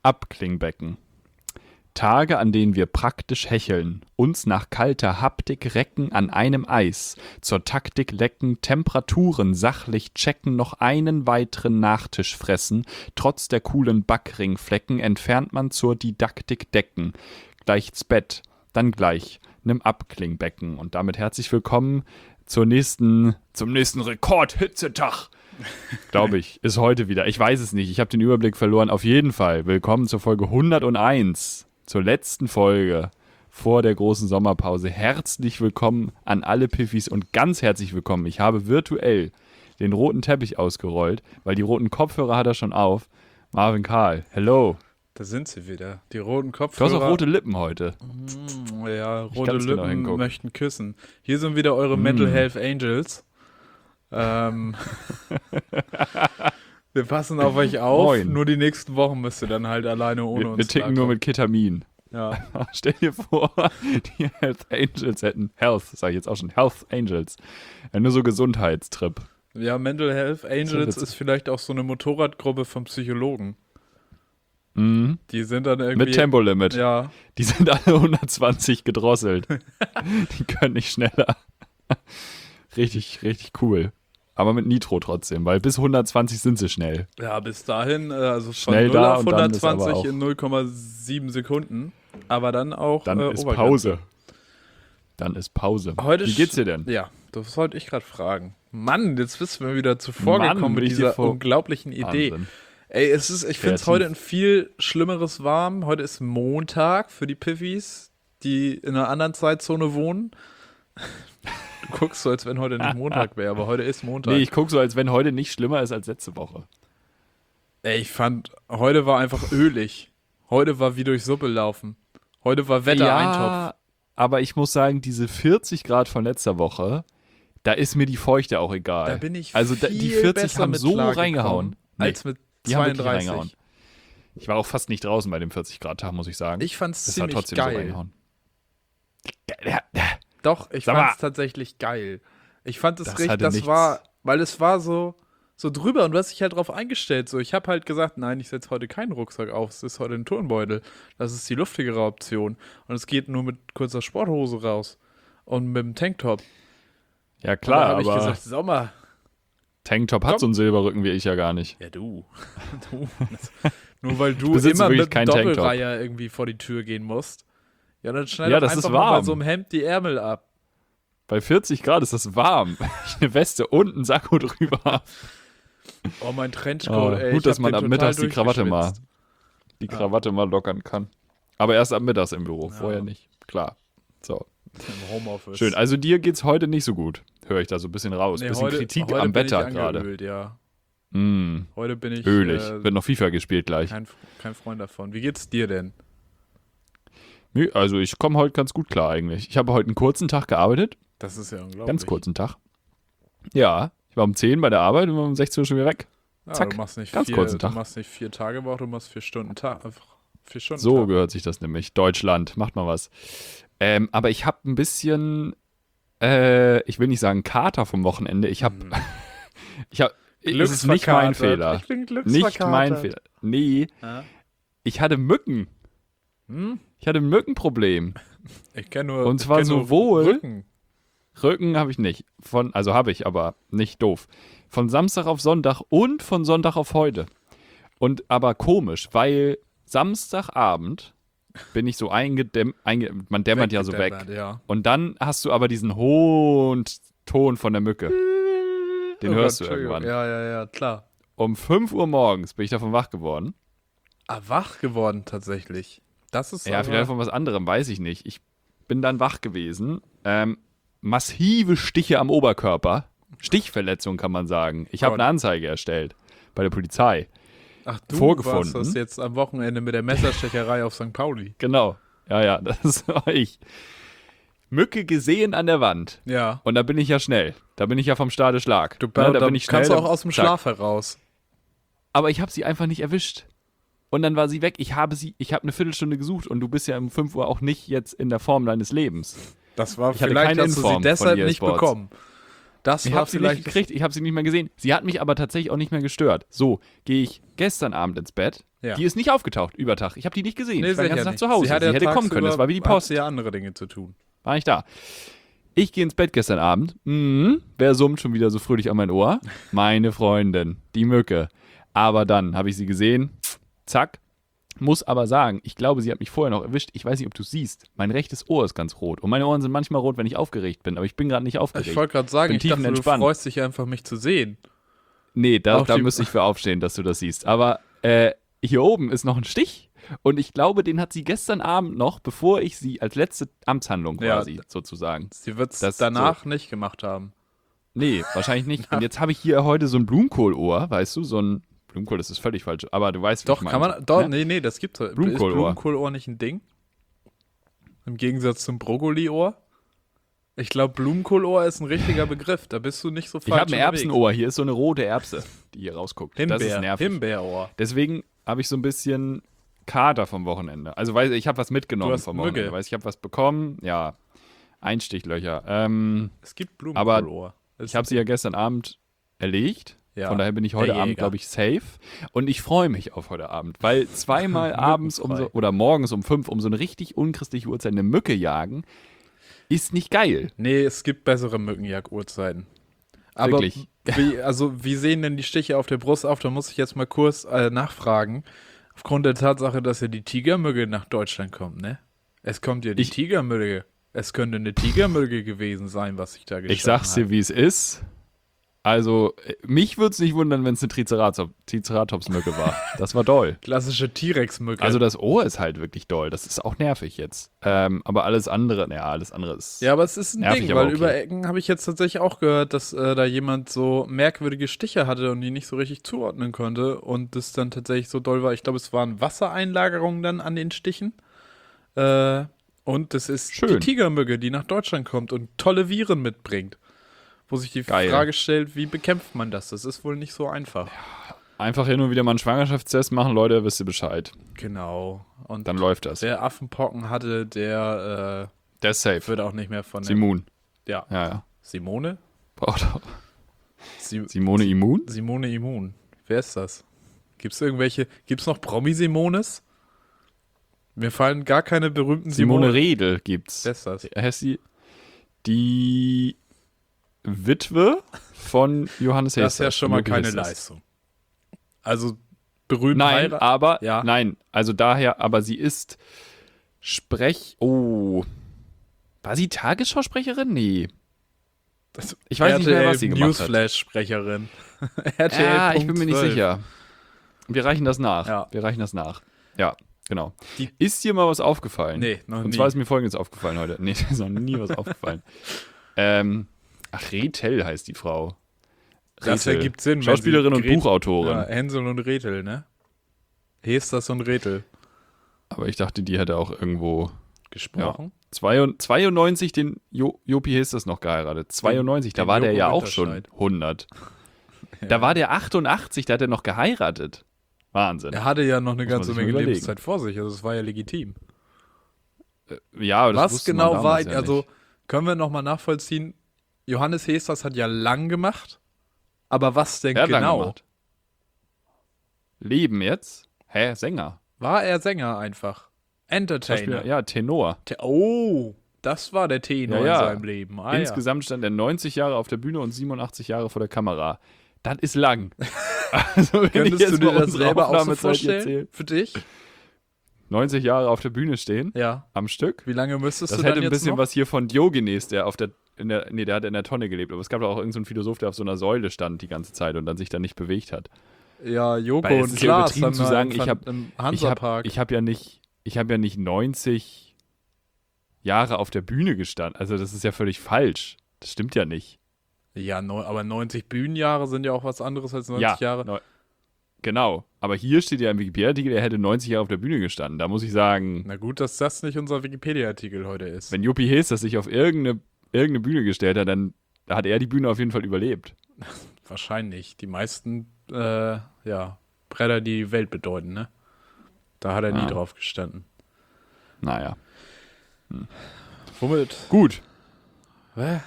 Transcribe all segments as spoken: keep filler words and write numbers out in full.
Abklingbecken. Tage, an denen wir praktisch hecheln, uns nach kalter Haptik recken an einem Eis, zur Taktik lecken, Temperaturen sachlich checken, noch einen weiteren Nachtisch fressen, trotz der coolen Backringflecken entfernt man zur Didaktik Decken. Gleich's Bett, dann gleich, nimm Abklingbecken. Und damit herzlich willkommen zur nächsten, zum nächsten Rekordhitzetag. Glaube ich, ist heute wieder. Ich weiß es nicht, ich habe den Überblick verloren. Auf jeden Fall, willkommen zur Folge hunderteins. Zur letzten Folge vor der großen Sommerpause. Herzlich willkommen an alle Piffis und ganz herzlich willkommen. Ich habe virtuell den roten Teppich ausgerollt, weil die roten Kopfhörer hat er schon auf. Marvin Karl, hello. Da sind sie wieder, die roten Kopfhörer. Du hast auch rote Lippen heute. Mm, ja, rote Lippen genau möchten küssen. Hier sind wieder eure mm. Mental Health Angels. Ähm, wir passen auf euch auf, Moin. Nur die nächsten Wochen müsst ihr dann halt alleine ohne wir, uns Wir ticken klarkommen. Nur mit Ketamin. Ja. Stell dir vor, die Health Angels hätten, Health, sag ich jetzt auch schon, Health Angels, ja, nur so Gesundheitstrip. Ja, Mental Health Angels ist vielleicht auch so eine Motorradgruppe von Psychologen. Mhm. Die sind dann irgendwie... Mit Tempolimit. Ja. Die sind alle hundertzwanzig gedrosselt. Die können nicht schneller. Richtig, richtig cool. Aber mit Nitro trotzdem, weil bis hundertzwanzig sind sie schnell. Ja, bis dahin, also von schnell null da auf hundertzwanzig in null Komma sieben Sekunden. Aber dann auch Dann äh, ist Pause. Dann ist Pause. Heute Wie geht's dir denn? Ja, das wollte ich gerade fragen. Mann, jetzt bist du mir wieder zuvor Mann, gekommen mit dieser unglaublichen Idee. Wahnsinn. Ey, es ist, ich finde es heute ein viel schlimmeres warm. Heute ist Montag für die Piffis, die in einer anderen Zeitzone wohnen. Du guckst so, als wenn heute nicht Montag wäre, aber heute ist Montag. Nee, ich gucke so, als wenn heute nicht schlimmer ist als letzte Woche. Ey, ich fand, heute war einfach ölig. Heute war wie durch Suppe laufen. Heute war Wettereintopf. Ja, aber ich muss sagen, diese vierzig Grad von letzter Woche, da ist mir die Feuchte auch egal. Da bin ich also viel die vierzig haben so klargekommen reingehauen. Nee, als mit die haben zweiunddreißig. Reingehauen. Ich war auch fast nicht draußen bei dem vierzig Grad Tag, muss ich sagen. Ich fand's das ziemlich hat trotzdem geil. So reingehauen. Doch, ich Sag fand's mal. tatsächlich geil. Ich fand es Das richtig, hatte das nichts. war, weil es war so, so drüber und du hast dich halt drauf eingestellt. So, ich habe halt gesagt, nein, ich setze heute keinen Rucksack auf, es ist heute ein Turnbeutel. Das ist die luftigere Option. Und es geht nur mit kurzer Sporthose raus. Und mit dem Tanktop. Ja Und klar, da habe ich aber gesagt, Sommer. Tanktop hat Komm. so einen Silberrücken wie ich ja gar nicht. Ja, du. du. Nur weil du besitze immer wirklich mit einem keinen Tanktop. Doppelreiher irgendwie vor die Tür gehen musst. Ja, dann schneid Ja, doch das einfach ist mal bei warm. so einem Hemd die Ärmel ab. Bei vierzig Grad ist das warm. Ich eine Weste und einen Sakko drüber habe. Oh, mein Trenchcoat, Oh, ey. gut, ich dass hab man den ab total mittags die Krawatte mal, durchgeschwitzt. die Ja. Krawatte mal lockern kann. Aber erst ab mittags im Büro, Ja. vorher nicht. Klar. So. Im Homeoffice. Schön. Also dir geht's heute nicht so gut. Höre ich da so ein bisschen raus. Nee, bisschen heute, Kritik heute am bin Wetter ich gerade. angeölt, ja. Mm, Heute bin ich ölig. äh, Wird noch FIFA gespielt gleich. kein, kein Freund davon. Wie geht's dir denn? Nö, also ich komme heute ganz gut klar eigentlich. Ich habe heute einen kurzen Tag gearbeitet. Das ist ja unglaublich. Ganz kurzen Tag. Ja, ich war um zehn bei der Arbeit und war um sechzehn Uhr schon wieder weg. Ja, Zack, du machst nicht ganz vier, kurzen du Tag. machst nicht vier Tage Woche, du machst vier Stunden Tag. Einfach vier Stunden So Tag. gehört sich das nämlich. Deutschland, macht mal was. Ähm, aber ich habe ein bisschen, äh, ich will nicht sagen Kater vom Wochenende. Ich habe, Hm. ich habe, es ist nicht mein Fehler. Ich bin Nicht glücksverkatert. mein Fehler. Nee, Ja. ich hatte Mücken. Hm? Ich hatte ein Mückenproblem. Ich kenne nur Und zwar ich kenn nur sowohl- Rücken. Rücken habe ich nicht. Von, also habe ich, aber nicht doof. Von Samstag auf Sonntag und von Sonntag auf heute. Und aber komisch, weil Samstagabend bin ich so eingedämmt, einge, man dämmert ja so weg. Weggedämmert, ja. Und dann hast du aber diesen hohen Ton von der Mücke. Den Oh hörst Gott, du irgendwann. Entschuldigung. Ja, ja, ja, klar. Um fünf Uhr morgens bin ich davon wach geworden. Ah, wach geworden tatsächlich. Das ist Ja, aber, vielleicht von was anderem, weiß ich nicht. Ich bin dann wach gewesen. Ähm, massive Stiche am Oberkörper. Stichverletzung kann man sagen. Ich habe Gott. eine Anzeige erstellt bei der Polizei. Ach, du vorgefunden. warst das jetzt am Wochenende mit der Messerstecherei auf Sankt Pauli. Genau. Ja, ja, das war ich. Mücke gesehen an der Wand. Ja. Und da bin ich ja schnell. Da bin ich ja vom Stade Schlag. Du Ne, da, da bin ich schnell. kannst du da- auch aus dem zack. Schlaf heraus. Aber ich habe sie einfach nicht erwischt. Und dann war sie weg. Ich habe sie, ich habe eine Viertelstunde gesucht und du bist ja um fünf Uhr auch nicht jetzt in der Form deines Lebens. Das war Ich hatte vielleicht, keine hast du sie Inform von deshalb E A nicht Sports. bekommen. Das Ich war habe sie vielleicht nicht gekriegt, ich habe sie nicht mehr gesehen. Sie hat mich aber tatsächlich auch nicht mehr gestört. So, gehe ich gestern Abend ins Bett. Ja. Die ist nicht aufgetaucht über Tag. Ich habe die nicht gesehen. Nee, ich war den sicher ganzen Tag nicht. zu Hause. Sie, hat Sie ja hätte kommen können. Das war wie die Post. Hat sie ja andere Dinge zu tun. War nicht da. Ich gehe ins Bett gestern Abend. Mhm. Wer summt schon wieder so fröhlich an mein Ohr? Meine Freundin, die Mücke. Aber dann habe ich sie gesehen. Zack. Muss aber sagen, ich glaube, sie hat mich vorher noch erwischt. Ich weiß nicht, ob du es siehst. Mein rechtes Ohr ist ganz rot. Und meine Ohren sind manchmal rot, wenn ich aufgeregt bin. Aber ich bin gerade nicht aufgeregt. Ich wollte gerade sagen, bin ich dachte, du tiefenentspannt. freust dich einfach, mich zu sehen. Nee, da, Auf da die- müsste ich für aufstehen, dass du das siehst. Aber äh, hier oben ist noch ein Stich. Und ich glaube, den hat sie gestern Abend noch, bevor ich sie als letzte Amtshandlung Ja. quasi sozusagen. Sie wird es Das- danach nicht gemacht haben. Nee, wahrscheinlich nicht. Und jetzt habe ich hier heute so ein Blumenkohlohr, weißt du, so ein Blumenkohl, das ist völlig falsch, aber du weißt, wie Doch, ich kann meine. man. Doch, Ne? nee, nee, das gibt's. Ist Blumenkohlohr. Blumenkohlohr nicht ein Ding? Im Gegensatz zum Brokkoli-Ohr? Ich glaube, Blumenkohlohr ist ein richtiger Begriff. Da bist du nicht so Ich falsch habe ein unterwegs. Erbsenohr, hier ist so eine rote Erbse, die hier rausguckt. Himbeer, Das ist nervig. Himbeerohr. Deswegen habe ich so ein bisschen Kater vom Wochenende. Also weiß ich, habe was mitgenommen Du hast vom Mücke. Wochenende. Weiß ich habe was bekommen. Ja, Einstichlöcher. Ähm, Es gibt Blumenkohlohr. ich habe sie ja gestern Abend erlegt. Ja. Von daher bin ich heute Der Abend, Jäger. glaube ich, safe. Und ich freue mich auf heute Abend, weil zweimal abends um so, oder morgens um fünf um so eine richtig unchristliche Uhrzeit eine Mücke jagen, ist nicht geil. Nee, es gibt bessere Mückenjagd-Uhrzeiten. Aber Wirklich. Wie, also, wie sehen denn die Stiche auf der Brust auf? Da muss ich jetzt mal kurz äh, nachfragen. Aufgrund der Tatsache, dass ja die Tigermücke nach Deutschland kommt, ne? Es kommt ja die Ich- Tigermücke. Es könnte eine Tigermücke gewesen sein, was ich da gestanden Ich sag's dir, wie es ist. Also, äh, mich würde es nicht wundern, wenn es eine Triceratops- Triceratopsmücke war. Das war doll. Klassische T-Rex-Mücke. Also das Ohr ist halt wirklich doll. Das ist auch nervig jetzt. Ähm, aber alles andere, ja, alles andere ist. ja, aber es ist ein nervig, Ding, aber weil okay. über Ecken habe ich jetzt tatsächlich auch gehört, dass äh, da jemand so merkwürdige Stiche hatte und die nicht so richtig zuordnen konnte und das dann tatsächlich so doll war. Ich glaube, es waren Wassereinlagerungen dann an den Stichen. Äh, und das ist Schön. die Tigermücke, die nach Deutschland kommt und tolle Viren mitbringt. Wo sich die Geil. Frage stellt, wie bekämpft man das? Das ist wohl nicht so einfach. Einfach hin und wieder mal einen Schwangerschaftstest machen, Leute, wisst ihr Bescheid. Genau. Und Dann läuft das. wer Affenpocken hatte, der Der ist äh, safe. wird auch nicht mehr von der Simon. Ja. Ja, ja. Simone? Braucht auch. Si Simone Immun? Simone Immun. Wer ist das? Gibt es irgendwelche, gibt es noch Promi-Simones? Mir fallen gar keine berühmten Simone Simone. Redl gibt's. Wer ist das? Heißt sie die Witwe von Johannes Hester. Das ist ja schon mal keine Leistung. Also berühmt Nein, heiraten. aber, Ja. nein, also daher, aber sie ist Sprech, oh, war sie Tagesschausprecherin? Nee. Das- Ich weiß nicht mehr, R T L was sie gemacht hat. Newsflash-Sprecherin. R T L Ja, ich bin mir nicht zwölf. sicher. Wir reichen das nach. Ja. Wir reichen das nach. Ja, genau. Die- ist dir mal was aufgefallen? Nee, noch Und nie. zwar ist mir Folgendes aufgefallen heute. Nee, ist noch nie was aufgefallen. Ähm, ach, Rethel heißt die Frau. Das Rethel. ergibt Sinn. wenn Schauspielerin sie und Gret- Buchautorin. Ja, Hänsel und Gretel, ne? Hesters und Gretel. Aber ich dachte, die hätte auch irgendwo Gesprochen? zwei- zweiundneunzig den jo Jopi Hesters noch geheiratet. zweiundneunzig, da den war der Joko ja auch schon Winterscheid. hundert. Ja. Da war der achtundachtzig, da hat er noch geheiratet. Wahnsinn. Er hatte ja noch eine Muss man ganze sich mal Menge überlegen. Lebenszeit vor sich, also es war ja legitim. Ja, aber das Was wusste man genau war, damals ja also nicht. können wir nochmal nachvollziehen, Johannes Hesters hat ja lang gemacht, aber was denn Wer hat lange genau? gemacht? Leben jetzt? Hä, Sänger? War er Sänger einfach? Entertainer? Schauspieler, ja, Tenor. Te- Oh, das war der Tenor Ja, ja. in seinem Leben. Ah, Insgesamt stand er neunzig Jahre auf der Bühne und siebenundachtzig Jahre vor der Kamera. Das ist lang. Also, ja. wenn ich Könntest jetzt du dir mal das unsere selber auch so Aufnahmezeit vorstellen? erzähle. Für dich? neunzig Jahre auf der Bühne stehen, Ja. am Stück. Wie lange müsstest Das du hätte dann ein jetzt bisschen noch? was hier von Diogenes, der auf der, in der, nee, der hat in der Tonne gelebt, aber es gab doch auch irgendeinen so Philosoph, der auf so einer Säule stand die ganze Zeit und dann sich dann nicht bewegt hat. Ja, Joko Weil es und ist ja Klaas übertrieben dann zu mal sagen, im ich hab- im Ich habe Hansapark. ich hab ja nicht, ich habe ja nicht neunzig Jahre auf der Bühne gestanden. Also das ist ja völlig falsch. Das stimmt ja nicht. Ja, neu- aber neunzig Bühnenjahre sind ja auch was anderes als neunzig ja, Jahre. neu- genau. Aber hier steht ja im Wikipedia-Artikel, er hätte neunzig Jahre auf der Bühne gestanden. Da muss ich sagen, Na gut, dass das nicht unser Wikipedia-Artikel heute ist. wenn Juppie Hesters sich auf irgendeine, irgendeine Bühne gestellt hat, dann hat er die Bühne auf jeden Fall überlebt. Wahrscheinlich. Die meisten, äh, ja, Bretter, die die Welt bedeuten, ne? Da hat er nie Ah. drauf gestanden. Naja. Womit? Gut. Hä?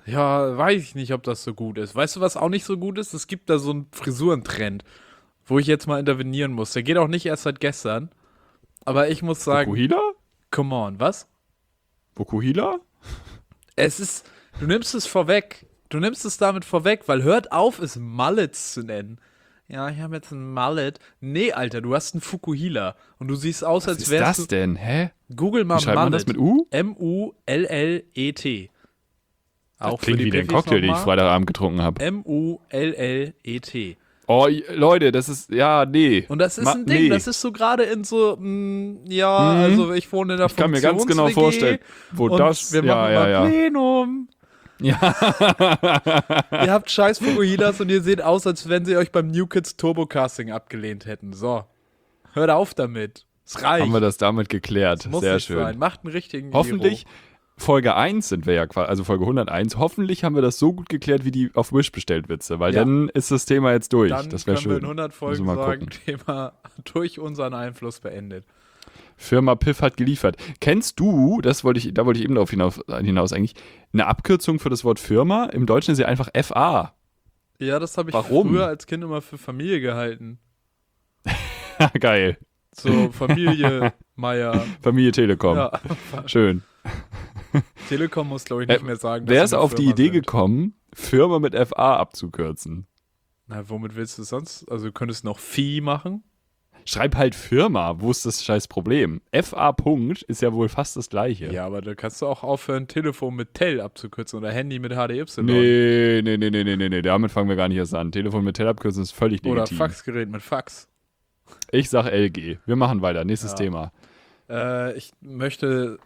Ja, weiß ich nicht, ob das so gut ist. Weißt du, was auch nicht so gut ist? Es gibt da so einen Frisurentrend, wo ich jetzt mal intervenieren muss. Der geht auch nicht erst seit gestern. Aber ich muss sagen, Vokuhila? come on, was? Vokuhila? Es ist, du nimmst es vorweg. Du nimmst es damit vorweg, weil hört auf, es Mullets zu nennen. Ja, ich habe jetzt einen Mullet. Nee, Alter, du hast einen Fukuhila. Und du siehst aus, Was als ist wärst das denn? Hä? du. Google mal Wie schreibt man das Mullet. mit U? M U L L E T. Das Auch klingt für die wie den Piffis Cocktail, den ich nochmal. Freitagabend getrunken habe. M U L L E T. Oh, i- Leute, das ist, ja, nee. Und das ist Ma- ein Ding, nee. das ist so gerade in so, mh, ja, Mhm. also ich wohne in der Ich kann mir ganz genau Funktions-W G vorstellen, wo und das, wir ja, machen ja, mal ja. Plenum. Ja. Ihr habt scheiß Fukuhilas und ihr seht aus, als wenn sie euch beim New Kids Turbo Casting abgelehnt hätten. So, hört auf damit. Es reicht. Haben wir das damit geklärt. Das muss Sehr nicht schön. sein. Macht einen richtigen Hoffentlich, Giro. Folge eins sind wir ja quasi, also Folge hunderteins, hoffentlich haben wir das so gut geklärt wie die auf Wish bestellt Witze, weil Ja. dann ist das Thema jetzt durch. Dann Das wäre können wir schön. in hundert Folgen Müssen wir mal sagen, gucken. Thema durch unseren Einfluss beendet. Firma Piff hat geliefert. Kennst du, das wollte ich, da wollte ich eben darauf hinaus, hinaus eigentlich, eine Abkürzung für das Wort Firma? Im Deutschen ist sie einfach F A. Ja, das habe ich Warum? früher als Kind immer für Familie gehalten. Geil. So, Familie, Meier. Familie Telekom. Ja. Schön. Telekom muss, glaube ich, nicht Äh, mehr sagen, Wer dass ist sie eine auf die Firma Idee sind. gekommen, Firma mit F A abzukürzen? Na, womit willst du es sonst? Also, du könntest noch Vieh machen. Schreib halt Firma, wo ist das scheiß Problem? F A Punkt ist ja wohl fast das gleiche. Ja, aber da kannst du auch aufhören, Telefon mit Tel abzukürzen oder Handy mit H D Y. Nee, nee, nee, nee, nee, nee, nee, damit fangen wir gar nicht erst an. Telefon mit Tel abkürzen ist völlig Oder legitim. Faxgerät mit Fax. Ich sag L G. Wir machen weiter. Nächstes Ja. Thema. Äh, ich möchte.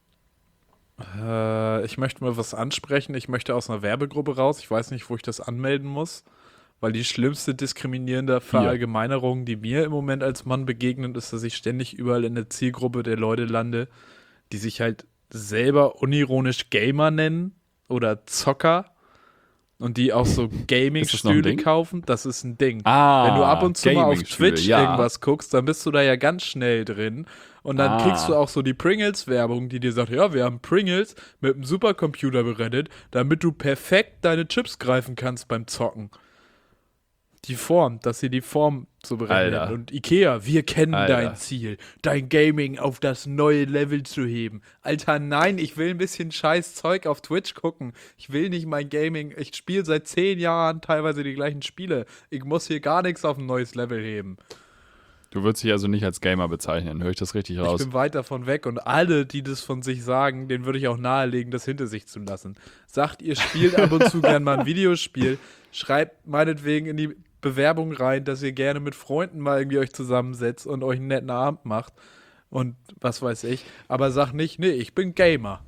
Äh, ich möchte mal was ansprechen. Ich möchte aus einer Werbegruppe raus. Ich weiß nicht, wo ich das anmelden muss. Weil die schlimmste diskriminierende Verallgemeinerung, die mir im Moment als Mann begegnet, ist, dass ich ständig überall in der Zielgruppe der Leute lande, die sich halt selber unironisch Gamer nennen oder Zocker und die auch so Ist das noch ein Gaming-Stühle Ding? kaufen. Das ist ein Ding. Ah, Wenn du ab und zu mal auf Gaming-Stühle, Twitch ja. irgendwas guckst, dann bist du da ja ganz schnell drin. Und dann Ah. kriegst du auch so die Pringles-Werbung, die dir sagt, ja, wir haben Pringles mit einem Supercomputer berettet, damit du perfekt deine Chips greifen kannst beim Zocken. Die Form, dass sie die Form so berennen. Alter. Und Ikea, wir kennen Alter. dein Ziel, dein Gaming auf das neue Level zu heben. Alter, nein, ich will ein bisschen scheiß Zeug auf Twitch gucken. Ich will nicht mein Gaming, ich spiele seit zehn Jahren teilweise die gleichen Spiele. Ich muss hier gar nichts auf ein neues Level heben. Du würdest dich also nicht als Gamer bezeichnen. Höre ich das richtig Ich raus? bin weit davon weg und alle, die das von sich sagen, denen würde ich auch nahelegen, das hinter sich zu lassen. Sagt, ihr spielt ab und zu gern mal ein Videospiel, schreibt meinetwegen in die Bewerbung rein, dass ihr gerne mit Freunden mal irgendwie euch zusammensetzt und euch einen netten Abend macht und was weiß ich. Aber sagt nicht, nee, ich bin Gamer.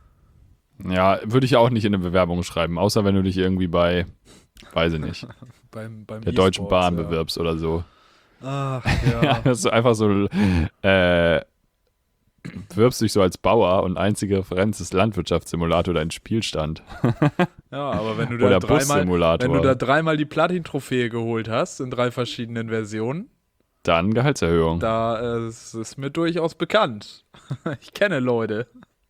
Ja, würde ich auch nicht in eine Bewerbung schreiben, außer wenn du dich irgendwie bei, weiß ich nicht, Beim, beim der Deutschen E-Sports, Bahn ja. bewirbst oder so. Ach, Ja, ja. das ist einfach so, äh, bewirbst dich so als Bauer und einzige Referenz ist Landwirtschaftssimulator, dein Spielstand. Ja, aber wenn du da Oder dreimal, Bussimulator. wenn du da dreimal die Platin-Trophäe geholt hast, in drei verschiedenen Versionen, Dann Gehaltserhöhung. da äh, es ist mir durchaus bekannt. Ich kenne Leute.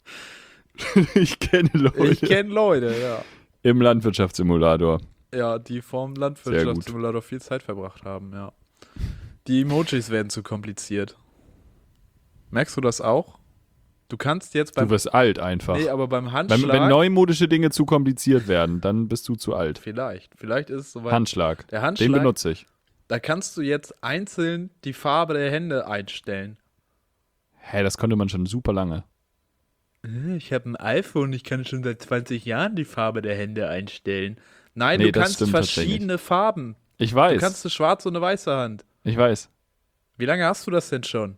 Ich kenne Leute Ich kenne Leute, ja. im Landwirtschaftssimulator. Ja, die vom Sehr Landwirtschaftssimulator viel Zeit verbracht haben, ja. Die Emojis werden zu kompliziert. Merkst du das auch? Du kannst jetzt beim Du wirst alt einfach. Nee, aber beim Handschlag wenn, wenn neumodische Dinge zu kompliziert werden, dann bist du zu alt. vielleicht, vielleicht ist es soweit. Handschlag. Der Den Handschlag, benutze ich. da kannst du jetzt einzeln die Farbe der Hände einstellen. Hä, das konnte man schon super lange. Ich habe ein iPhone, ich kann schon seit zwanzig Jahren die Farbe der Hände einstellen. Nein, Nee, du das kannst stimmt verschiedene Farben. Ich Du weiß. kannst eine schwarze und eine weiße Hand. Ich weiß. Wie lange hast du das denn schon?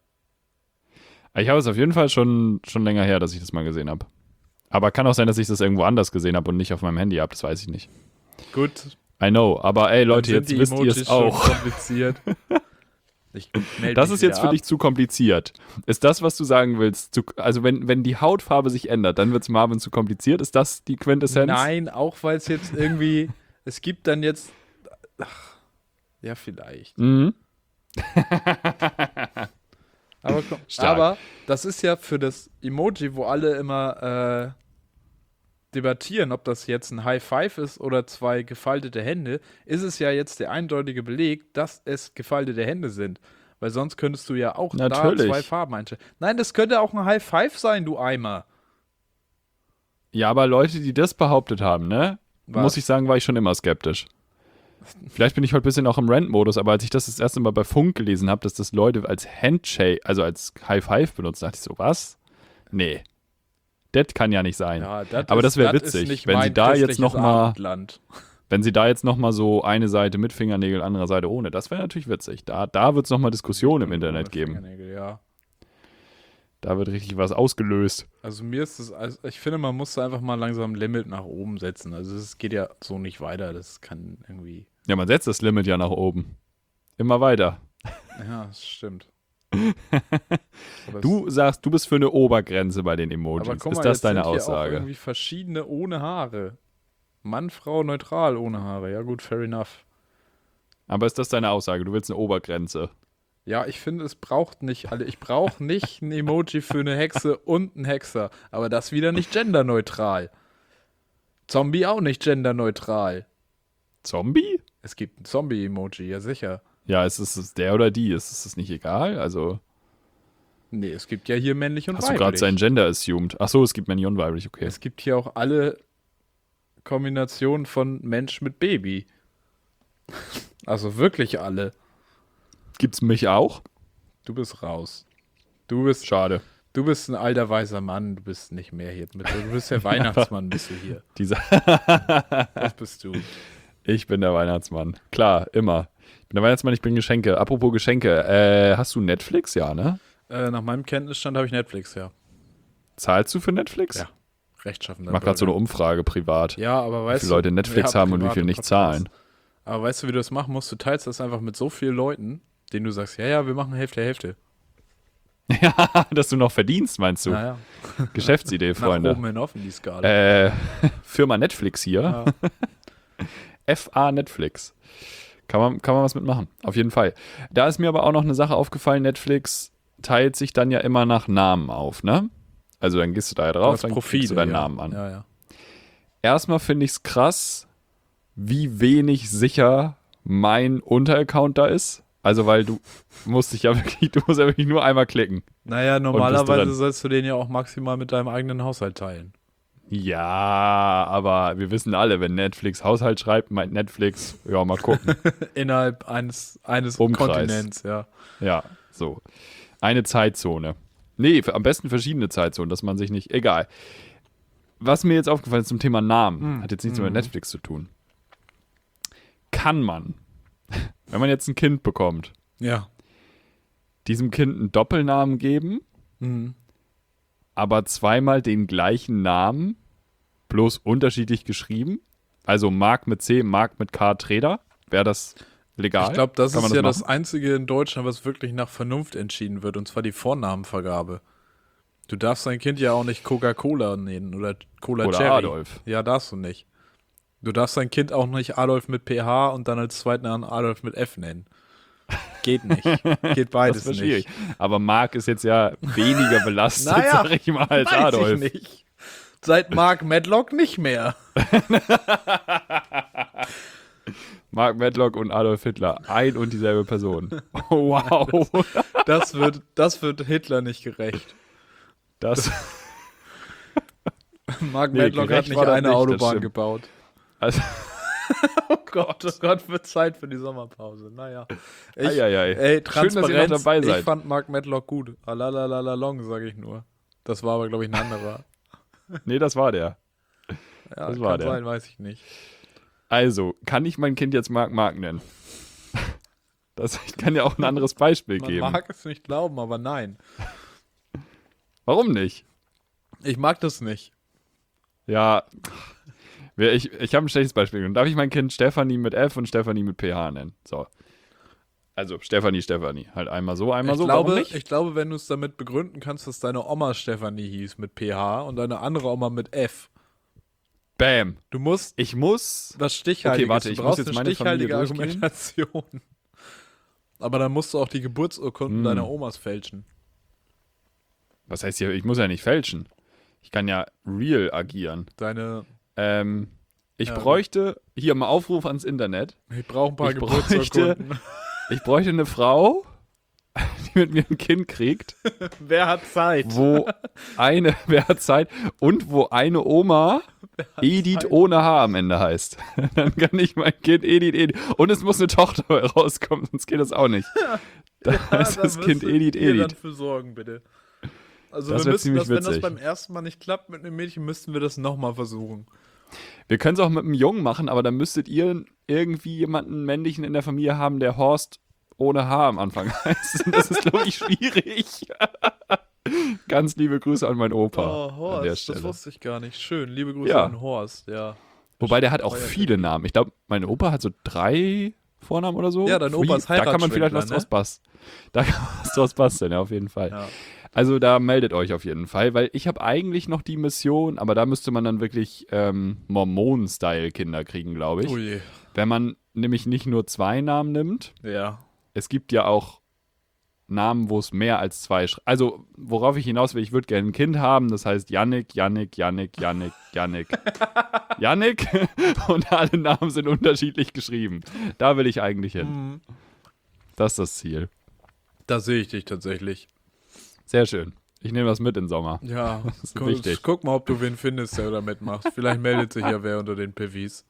Ich habe es auf jeden Fall schon, schon länger her, dass ich das mal gesehen habe. Aber kann auch sein, dass ich das irgendwo anders gesehen habe und nicht auf meinem Handy habe. Das weiß ich nicht. Gut, I know. Aber ey, Leute, dann jetzt sind die wisst ihr Emojis es auch. schon kompliziert. Ich melde Das mich ist jetzt wieder für ab. dich zu kompliziert. Ist das, was du sagen willst? Zu, also wenn, wenn die Hautfarbe sich ändert, dann wird es Marvin zu kompliziert. Ist das die Quintessenz? Nein, auch weil es jetzt irgendwie, es gibt dann jetzt, ach, ja vielleicht. Mhm. Aber, komm, Stark. aber das ist ja für das Emoji, wo alle immer äh, debattieren, ob das jetzt ein High Five ist oder zwei gefaltete Hände, ist es ja jetzt der eindeutige Beleg, dass es gefaltete Hände sind. Weil sonst könntest du ja auch Natürlich. da zwei Farben einstellen. Nein, das könnte auch ein High Five sein, du Eimer. Ja, aber Leute, die das behauptet haben, ne? Was? Muss ich sagen, war ich schon immer skeptisch. Vielleicht bin ich heute ein bisschen auch im Rant-Modus, aber als ich das das erste Mal bei Funk gelesen habe, dass das Leute als Handshake, also als High Five benutzen, dachte ich so, was? Nee. Das kann ja nicht sein. Ja, das Aber ist- das wäre das ist witzig, nicht wenn mein sie da jetzt christliches noch mal, Abendland. wenn sie da jetzt noch mal so eine Seite mit Fingernägel, andere Seite ohne, das wäre natürlich witzig. Da, da wird es noch mal Diskussionen im Internet geben. Fingernägel, ja. Da wird richtig was ausgelöst. Also mir ist es, also ich finde, man muss da einfach mal langsam ein Limit nach oben setzen. Also es geht ja so nicht weiter. Das kann irgendwie. Ja, man setzt das Limit ja nach oben. Immer weiter. Ja, das stimmt. Aber Du sagst, du bist für eine Obergrenze bei den es, Emojis. aber guck mal, Ist das jetzt deine sind hier auch Aussage? irgendwie verschiedene ohne Haare. Mann, Frau, neutral ohne Haare. Ja gut, fair enough. Aber ist das deine Aussage? Du willst eine Obergrenze. Ja, ich finde, es braucht nicht alle. Ich brauche nicht ein Emoji für eine Hexe und einen Hexer. Aber das wieder nicht genderneutral. Zombie auch nicht genderneutral. Zombie? Es gibt ein Zombie-Emoji, ja sicher. Ja, ist es ist der oder die? Ist es ist nicht egal? Also, Nee, es gibt ja hier männlich und hast du weiblich. gerade sein Gender assumed? Ach so, es gibt männlich und weiblich, okay. Es gibt hier auch alle Kombinationen von Mensch mit Baby. Also wirklich alle. Gibt's mich auch? Du bist raus. Du bist, Schade. du bist ein alter weißer Mann. Du bist nicht mehr hier mit. Du bist der Weihnachtsmann, bist du hier. Dieser Das bist du. ich bin der Weihnachtsmann. Klar, immer. Ich bin der Weihnachtsmann, ich bin Geschenke. Apropos Geschenke, äh, hast du Netflix? Ja, ne? Äh, nach meinem Kenntnisstand habe ich Netflix, ja. Zahlst du für Netflix? Ja. Rechtschaffender Ich mach gerade so eine Bürger. Umfrage privat. Ja, aber Wie weißt viele du. Leute Netflix ja, haben und wie private viele nicht Podcasts. zahlen. Aber weißt du, wie du das machen musst? Du teilst das einfach mit so vielen Leuten, denen du sagst, ja, ja, wir machen Hälfte, Hälfte. Ja, dass du noch verdienst, meinst du? Naja, Geschäftsidee, nach Freunde. oben hin offen die Skala. Äh, Firma Netflix hier. Ja. F A Netflix. Kann man, kann man was mitmachen, auf jeden Fall. Da ist mir aber auch noch eine Sache aufgefallen, Netflix teilt sich dann ja immer nach Namen auf, ne? Also dann gehst du da ja drauf, Das dann Profil, kriegst du deinen ja. Namen an. Ja, ja. Erstmal finde ich es krass, wie wenig sicher mein Unteraccount da ist. Also weil du musst dich ja wirklich, du musst ja wirklich nur einmal klicken. Naja, drin. normalerweise sollst du den ja auch maximal mit deinem eigenen Haushalt teilen. Ja, aber wir wissen alle, wenn Netflix Haushalt schreibt, meint Netflix, ja, mal gucken. Innerhalb eines, eines Umkreis. Kontinents, ja. Ja, so. Eine Zeitzone. Nee, am besten verschiedene Zeitzonen, dass man sich nicht, egal. Was mir jetzt aufgefallen ist zum Thema Namen, Mm. hat jetzt nichts Mm. mit Netflix zu tun. Kann man, wenn man jetzt ein Kind bekommt, Ja. diesem Kind einen Doppelnamen geben, Mhm. aber zweimal den gleichen Namen, bloß unterschiedlich geschrieben? Also Marc mit C, Marc mit K, Treder? Wäre das legal? Ich glaube, das Kann man ist ja machen? das Einzige in Deutschland, was wirklich nach Vernunft entschieden wird, und zwar die Vornamenvergabe. Du darfst dein Kind ja auch nicht Coca-Cola nennen oder Cola Oder Cherry. Adolf. Ja, darfst du nicht. Du darfst dein Kind auch nicht Adolf mit P H und dann als zweiten Namen Adolf mit F nennen. Geht nicht. Geht beides Das ist schwierig. nicht. Aber Marc ist jetzt ja weniger belastet, Naja, sag ich mal, als Weiß Adolf. ich nicht. Seit Mark Medlock nicht mehr. Mark Medlock und Adolf Hitler. Ein und dieselbe Person. Oh, wow. Das wird, das wird Hitler nicht gerecht. Das, Mark Nee, Medlock hat gerecht nicht war das eine nicht, das Autobahn stimmt. gebaut. also, Oh Gott, oh Gott, wird Zeit für die Sommerpause. Naja. Ich, Eieiei. Ey, Schön, dass ihr noch Transparenz, dabei seid. ich fand Mark Medlock gut. Alalalalong, sage ich nur. Das war aber, glaube ich, ein anderer. nee, das war der. Ja, Das war kann der. sein, weiß ich nicht. Also, kann ich mein Kind jetzt Marc Marc nennen? Das, ich kann ja auch ein anderes Beispiel Man geben. mag es nicht glauben, aber nein. Warum nicht? Ich mag das nicht. Ja, wer- ich, ich habe ein schlechtes Beispiel genommen. Darf ich mein Kind Stefanie mit F und Stefanie mit P H nennen? So. Also, Stefanie, Stefanie. Halt einmal so, einmal Ich so. glaube, Warum nicht? ich glaube, wenn du es damit begründen kannst, dass deine Oma Stefanie hieß mit P H und deine andere Oma mit F. Bam. Du musst Ich muss. was Stichhaltiges. Okay, warte, du ich muss brauchst jetzt eine meine Familie stichhaltige durchgehen. Argumentation. Aber dann musst du auch die Geburtsurkunden Hm. deiner Omas fälschen. Was heißt hier? Ich muss ja nicht fälschen. Ich kann ja real agieren. Deine Ähm, ich Ja, bräuchte, hier mal Aufruf ans Internet, Ich brauche ein paar Ich bräuchte- Geburtsurkunden. ich bräuchte eine Frau, die mit mir ein Kind kriegt, Wer hat Zeit? wo eine, wer hat Zeit, und wo eine Oma Edith Zeit? ohne H am Ende heißt. Dann kann ich mein Kind Edith, Edith. Und es muss eine Tochter rauskommen, sonst geht das auch nicht. Dann heißt da das Kind müsstet Edith, ihr dann Edith. für sorgen, bitte. Also Das wir wär müssen ziemlich das, wenn das witzig. beim ersten Mal nicht klappt mit einem Mädchen, müssten wir das nochmal versuchen. Wir können es auch mit einem Jungen machen, aber dann müsstet ihr irgendwie jemanden männlichen in der Familie haben, der Horst ohne H am Anfang heißt. Und das ist, glaube ich, schwierig. Ganz liebe Grüße an meinen Opa Oh, an Horst, der das Stelle. wusste ich gar nicht. Schön, liebe Grüße Ja. an Horst, ja. Wobei der hat auch Euer viele Namen. Ich glaube, mein Opa hat so drei Vornamen oder so. Ja, dein Opa ist Da kann man vielleicht was Heiratsschwindler, draus basteln. Da kann man was draus basteln, ja, auf jeden Fall. Ja. Also da meldet euch auf jeden Fall, weil ich habe eigentlich noch die Mission, aber da müsste man dann wirklich ähm, Mormonen-Style-Kinder kriegen, glaube ich. Oh je. Wenn man nämlich nicht nur zwei Namen nimmt, Ja. es gibt ja auch Namen, wo es mehr als zwei Sch Also, worauf ich hinaus will, ich würde gerne ein Kind haben, das heißt Yannick, Yannick, Yannick, Yannick, Yannick. Yannick und alle Namen sind unterschiedlich geschrieben. Da will ich eigentlich hin. Mhm. Das ist das Ziel. Da sehe ich dich tatsächlich. Sehr schön. Ich nehme das mit in den Sommer. Ja, ist gu wichtig. guck mal, ob du wen findest, der da mitmacht. Vielleicht meldet sich ja wer unter den P Vs.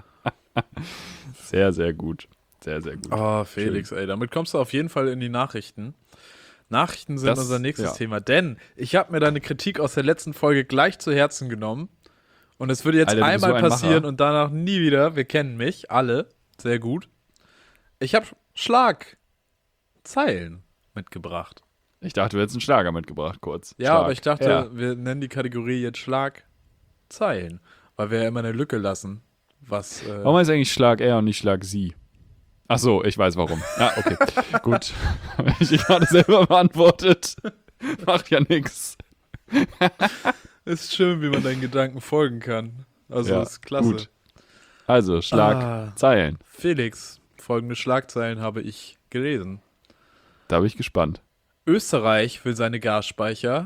Sehr, sehr gut. Sehr, sehr gut. Oh, Felix, ey, damit kommst du auf jeden Fall in die Nachrichten. Nachrichten sind Das- unser nächstes ja. Thema, denn ich habe mir deine Kritik aus der letzten Folge gleich zu Herzen genommen und es würde jetzt Alter, du bist einmal so ein passieren Macher. und danach nie wieder. Wir kennen mich, alle, sehr gut. Ich habe Schlagzeilen mitgebracht. Ich dachte, du hättest einen Schlager mitgebracht, kurz. Ja, Schlag. aber ich dachte, Ja. wir nennen die Kategorie jetzt Schlagzeilen, weil wir ja immer eine Lücke lassen. Was, äh, Warum heißt eigentlich Schlag er und nicht Schlag sie? Ach so, ich weiß warum. Ja, okay. Gut. Habe ich gerade selber beantwortet. Macht ja nix. ist schön, wie man deinen Gedanken folgen kann. Also Ja, ist klasse. gut. Also, Schlag Ah. Zeilen. Felix, folgende Schlagzeilen habe ich gelesen. Da bin ich gespannt. Österreich will seine Gasspeicher.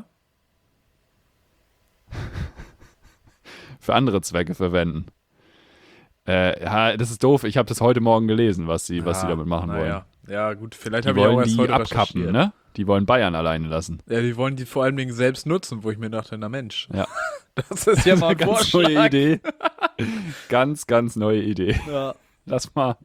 Für andere Zwecke verwenden. Äh, ja, das ist doof. Ich habe das heute Morgen gelesen, was sie, was sie Ah, damit machen wollen. naja. Ja, gut, vielleicht Die habe ich auch wollen erst die heute abkappen, recherchiert. ne? Die wollen Bayern alleine lassen. Ja, die wollen die vor allen Dingen selbst nutzen, wo ich mir dachte, na Mensch, Ja. das ist ja mal ein Ganz Vorschlag. neue Idee. Ganz, ganz neue Idee. Ja. Lass mal.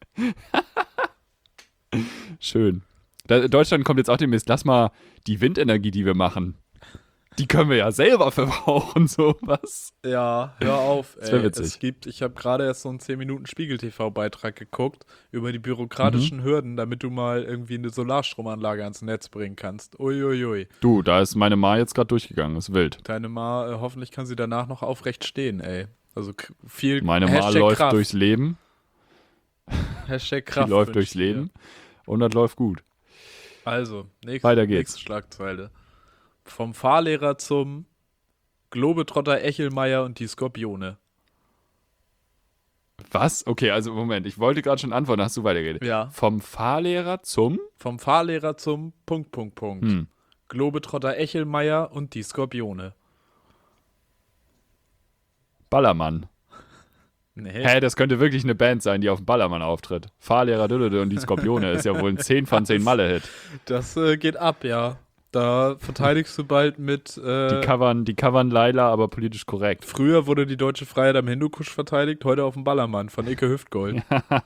Schön. Da, Deutschland kommt jetzt auch demnächst. Lass mal die Windenergie, die wir machen. Die können wir ja selber verbrauchen, sowas. Ja, hör auf. Das wär Ey. witzig. Es gibt, ich habe gerade erst so einen zehn Minuten Spiegel-T V-Beitrag geguckt über die bürokratischen Mhm. Hürden, damit du mal irgendwie eine Solarstromanlage ans Netz bringen kannst. Uiuiui. Du, da ist meine Ma jetzt gerade durchgegangen. Ist wild. Deine Ma, äh, hoffentlich kann sie danach noch aufrecht stehen, ey. Also k- viel Meine Ma Hashtag läuft Kraft. durchs Leben. Hashtag Die Kraft läuft wünsch durchs ich dir. Leben. Und das läuft gut. Also, nächste, Weiter geht's. nächste Schlagzeile. Vom Fahrlehrer zum Globetrotter Echelmeier und die Skorpione. Was? Okay, also Moment. Ich wollte gerade schon antworten. Hast du weitergeredet? Ja. Vom Fahrlehrer zum? Vom Fahrlehrer zum Punkt, Punkt, Punkt. Hm. Globetrotter Echelmeier und die Skorpione. Ballermann. Nee. Hä, das könnte wirklich eine Band sein, die auf dem Ballermann auftritt. Fahrlehrer Dödödö und die Skorpione ist ja wohl ein zehn von zehn Malle-Hit. Das äh, geht ab, ja. Da verteidigst du bald mit. Äh, Die covern, die covern Laila, aber politisch korrekt. früher wurde die deutsche Freiheit am Hindukusch verteidigt, heute auf dem Ballermann von Icke Hüftgold.